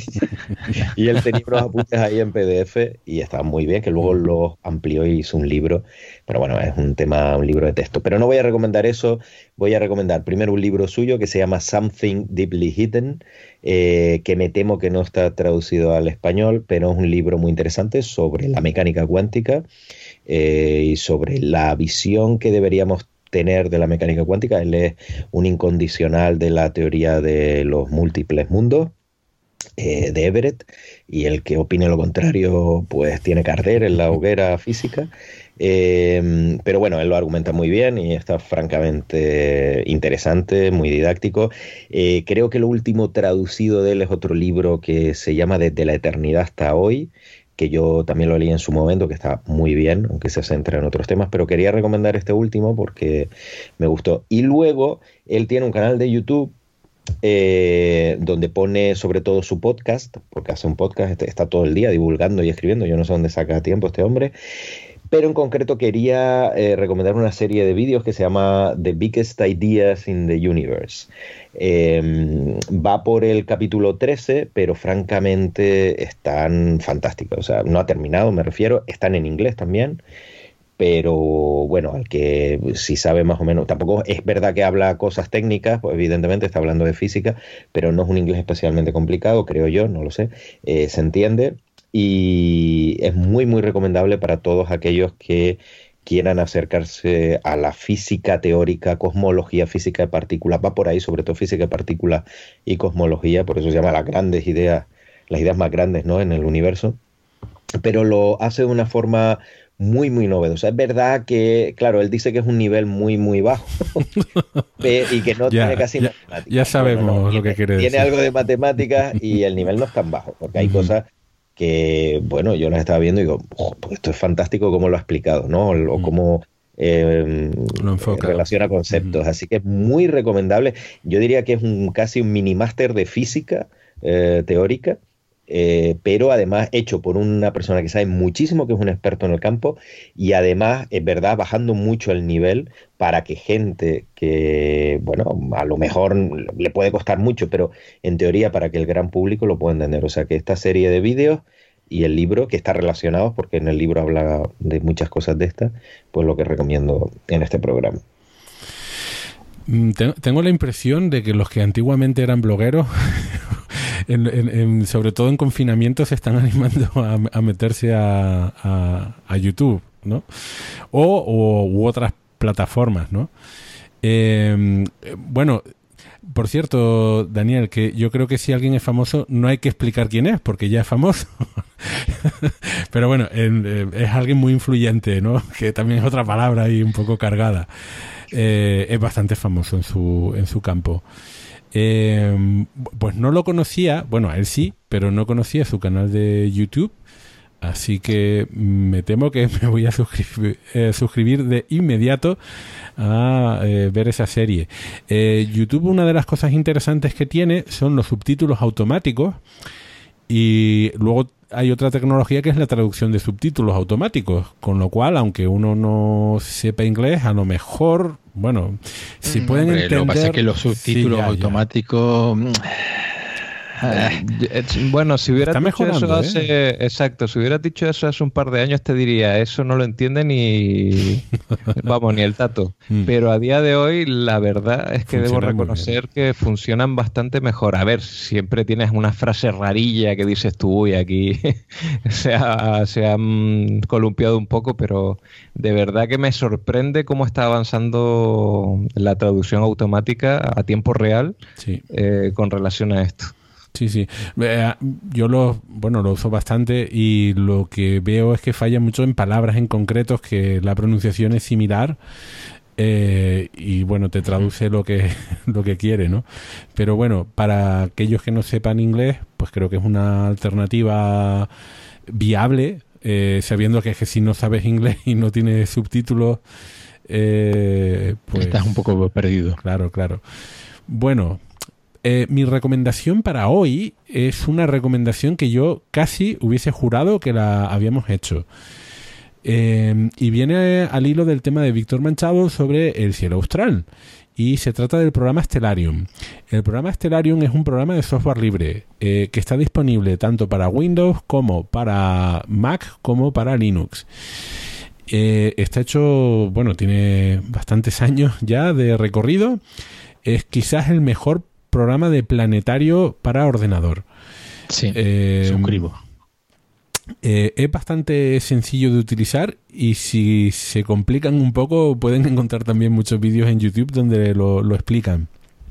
Y él tenía unos apuntes ahí en P D F y estaban muy bien, que luego los amplió y hizo un libro, pero bueno, es un tema, un libro de texto. Pero no voy a recomendar eso, voy a recomendar primero un libro suyo que se llama Something Deeply Hidden, eh, que me temo que no está traducido al español, pero es un libro muy interesante sobre la mecánica cuántica. Eh, y sobre la visión que deberíamos tener de la mecánica cuántica. Él es un incondicional de la teoría de los múltiples mundos, eh, de Everett, y el que opine lo contrario pues tiene que arder en la hoguera física. Eh, pero bueno, él lo argumenta muy bien y está francamente interesante, muy didáctico. Eh, creo que lo último traducido de él es otro libro que se llama Desde la eternidad hasta hoy, que yo también lo leí en su momento, que está muy bien, aunque se centra en otros temas, pero quería recomendar este último porque me gustó. Y luego, él tiene un canal de YouTube eh, donde pone sobre todo su podcast, porque hace un podcast, está todo el día divulgando y escribiendo, yo no sé dónde saca tiempo este hombre, pero en concreto quería eh, recomendar una serie de vídeos que se llama The Biggest Ideas in the Universe. Eh, va por el capítulo trece, pero francamente están fantásticos. O sea, no ha terminado, me refiero. Están en inglés también, pero bueno, al que si sabe más o menos, tampoco es verdad que habla cosas técnicas, pues evidentemente está hablando de física, pero no es un inglés especialmente complicado, creo yo, no lo sé, eh, se entiende. Y es muy, muy recomendable para todos aquellos que quieran acercarse a la física teórica, cosmología, física de partículas. Va por ahí, sobre todo física de partículas y cosmología, por eso se llama las grandes ideas, las ideas más grandes, ¿no?, en el universo. Pero lo hace de una forma muy, muy novedosa. Es verdad que, claro, él dice que es un nivel muy, muy bajo y que no ya, tiene casi ya, matemáticas. Ya sabemos bueno, no, lo tiene, que quiere decir. Tiene algo de matemáticas y el nivel no es tan bajo, porque hay uh-huh. cosas que, bueno, yo las estaba viendo y digo, oh, pues esto es fantástico cómo lo ha explicado, ¿no? O uh-huh. cómo eh, relaciona conceptos. Uh-huh. Así que es muy recomendable. Yo diría que es un casi un mini máster de física eh, teórica, eh, pero además hecho por una persona que sabe muchísimo, que es un experto en el campo, y además, es verdad, bajando mucho el nivel para que gente que, bueno, a lo mejor le puede costar mucho, pero en teoría para que el gran público lo pueda entender. O sea que esta serie de vídeos y el libro, que está relacionado, porque en el libro habla de muchas cosas de estas, pues lo que recomiendo en este programa. Tengo la impresión de que los que antiguamente eran blogueros En, en, en, sobre todo en confinamiento se están animando a, a meterse a, a, a YouTube, ¿no? O, o u otras plataformas, ¿no? Eh, bueno, por cierto, Daniel, que yo creo que si alguien es famoso no hay que explicar quién es, porque ya es famoso. Pero bueno, en, eh, es alguien muy influyente, ¿no? Que también es otra palabra ahí un poco cargada. Eh, es bastante famoso en su, en su campo. Eh, pues no lo conocía, bueno, a él sí, pero no conocía su canal de YouTube, así que me temo que me voy a suscribir, eh, suscribir de inmediato a eh, ver esa serie. Eh, YouTube, una de las cosas interesantes que tiene son los subtítulos automáticos, y luego hay otra tecnología que es la traducción de subtítulos automáticos, con lo cual, aunque uno no sepa inglés, a lo mejor, bueno, si pueden Hombre, entender... Lo que pasa es que los subtítulos sí, ya, automáticos... Ya. Bueno, si hubieras dicho eso hace, ¿eh? exacto, si hubieras dicho eso hace un par de años te diría, eso no lo entiende ni, vamos, ni el tato. Mm. Pero a día de hoy la verdad es que Funciona debo reconocer que funcionan bastante mejor. A ver, siempre tienes una frase rarilla que dices tú, uy, aquí se, ha, se han columpiado un poco, pero de verdad que me sorprende cómo está avanzando la traducción automática a tiempo real. Sí. Eh, con relación a esto. Sí, sí. Yo lo, bueno, lo uso bastante y lo que veo es que falla mucho en palabras en concretos, que la pronunciación es similar eh, y bueno, te traduce lo que, lo que quiere, ¿no? Pero bueno, para aquellos que no sepan inglés, pues creo que es una alternativa viable, eh, sabiendo que, es que si no sabes inglés y no tienes subtítulos, eh, pues estás un poco perdido. Claro, claro. Bueno, Eh, mi recomendación para hoy es una recomendación que yo casi hubiese jurado que la habíamos hecho. Eh, y viene al hilo del tema de Víctor Manchado sobre el cielo austral. Y se trata del programa Stellarium. El programa Stellarium es un programa de software libre eh, que está disponible tanto para Windows como para Mac como para Linux. Eh, está hecho, bueno, tiene bastantes años ya de recorrido. Es quizás el mejor programa de planetario para ordenador. Sí, eh, suscribo. Eh, es bastante sencillo de utilizar y si se complican un poco pueden encontrar también muchos vídeos en YouTube donde lo, lo explican.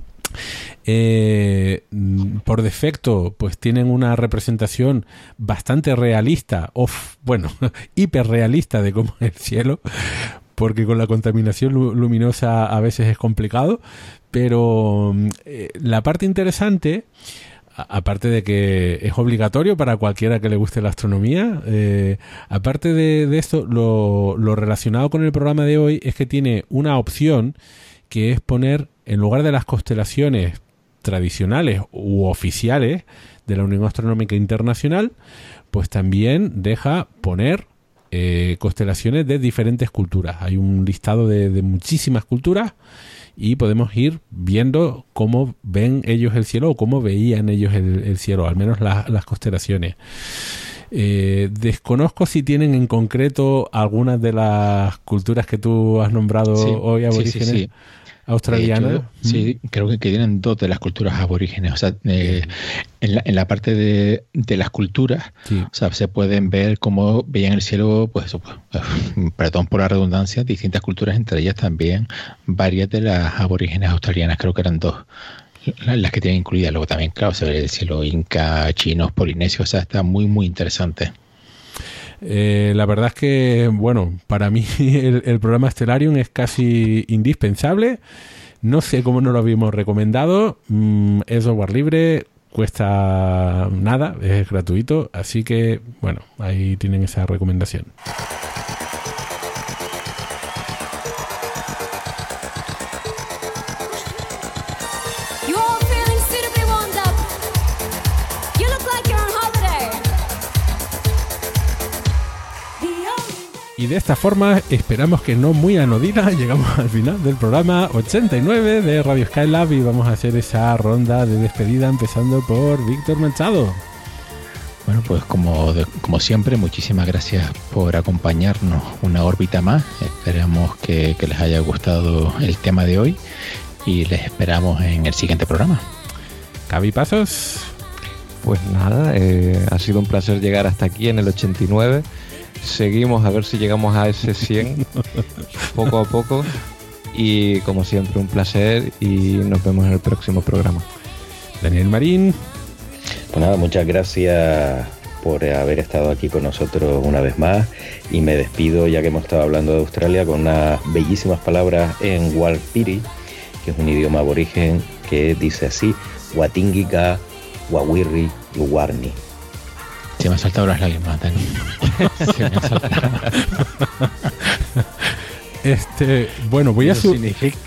Eh, por defecto pues tienen una representación bastante realista o bueno, hiperrealista de cómo es el cielo, porque con la contaminación luminosa a veces es complicado, pero eh, la parte interesante, a, aparte de que es obligatorio para cualquiera que le guste la astronomía, eh, aparte de, de esto, lo, lo relacionado con el programa de hoy es que tiene una opción que es poner, en lugar de las constelaciones tradicionales u oficiales de la Unión Astronómica Internacional, pues también deja poner eh, constelaciones de diferentes culturas. Hay un listado de, de muchísimas culturas y podemos ir viendo cómo ven ellos el cielo o cómo veían ellos el, el cielo, al menos la, las constelaciones. Eh, desconozco si tienen en concreto algunas de las culturas que tú has nombrado sí, hoy aborígenes. Sí, sí, sí. Australiana. Hecho, sí, creo que, que tienen dos de las culturas aborígenes. O sea, eh, en, la, en la parte de, de las culturas, sí. O sea, se pueden ver cómo veían el cielo, pues eso, pues, perdón por la redundancia, distintas culturas, entre ellas también varias de las aborígenes australianas, creo que eran dos las que tienen incluidas. Luego también, claro, se ve el cielo inca, chinos, polinesios, o sea, está muy, muy interesante. Eh, la verdad es que, bueno, para mí el, el programa Stellarium es casi indispensable. No sé cómo no lo habíamos recomendado. Mm, es software libre, cuesta nada, es gratuito. Así que, bueno, ahí tienen esa recomendación. Y de esta forma, esperamos que no muy anodina, llegamos al final del programa ochenta y nueve de Radio Skylab y vamos a hacer esa ronda de despedida empezando por Víctor Manchado. Bueno, pues como, de, como siempre, muchísimas gracias por acompañarnos una órbita más. Esperamos que, que les haya gustado el tema de hoy y les esperamos en el siguiente programa. Cavi Pasos. Pues nada, eh, ha sido un placer llegar hasta aquí en el ochenta y nueve. Seguimos a ver si llegamos a ese cien poco a poco y como siempre un placer y nos vemos en el próximo programa. Daniel Marín. Pues nada, muchas gracias por haber estado aquí con nosotros una vez más y me despido ya que hemos estado hablando de Australia con unas bellísimas palabras en Warlpiri, que es un idioma aborigen que dice así: Watingika, Wawirri, Luwarni. Se me han saltado las lágrimas, Dani. Se me han saltado. Este, bueno, voy a, su-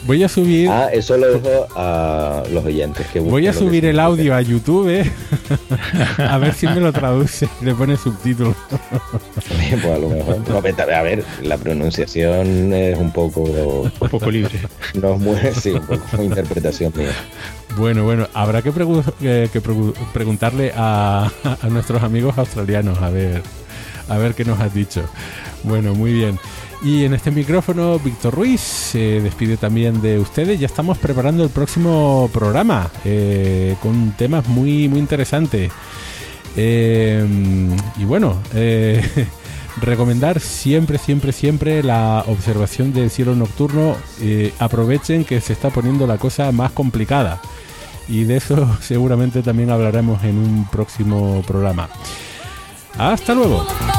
Voy a subir... Ah, eso lo dejo a los oyentes. Que voy a subir el audio a YouTube, ¿eh? A ver si me lo traduce y le pone subtítulos. Pues a lo mejor. No, a ver, la pronunciación es un poco... Un poco libre. No es muy... Sí, un poco interpretación mía. Bueno, bueno, habrá que, pregu que, que pregu preguntarle a, a nuestros amigos australianos, a ver, a ver qué nos has dicho. Bueno, muy bien. Y en este micrófono, Víctor Ruiz se despide también de ustedes. Ya estamos preparando el próximo programa eh, con temas muy, muy interesantes. Eh, y bueno, eh, recomendar siempre, siempre, siempre la observación del cielo nocturno. Eh, aprovechen que se está poniendo la cosa más complicada. Y de eso seguramente también hablaremos en un próximo programa. ¡Hasta luego!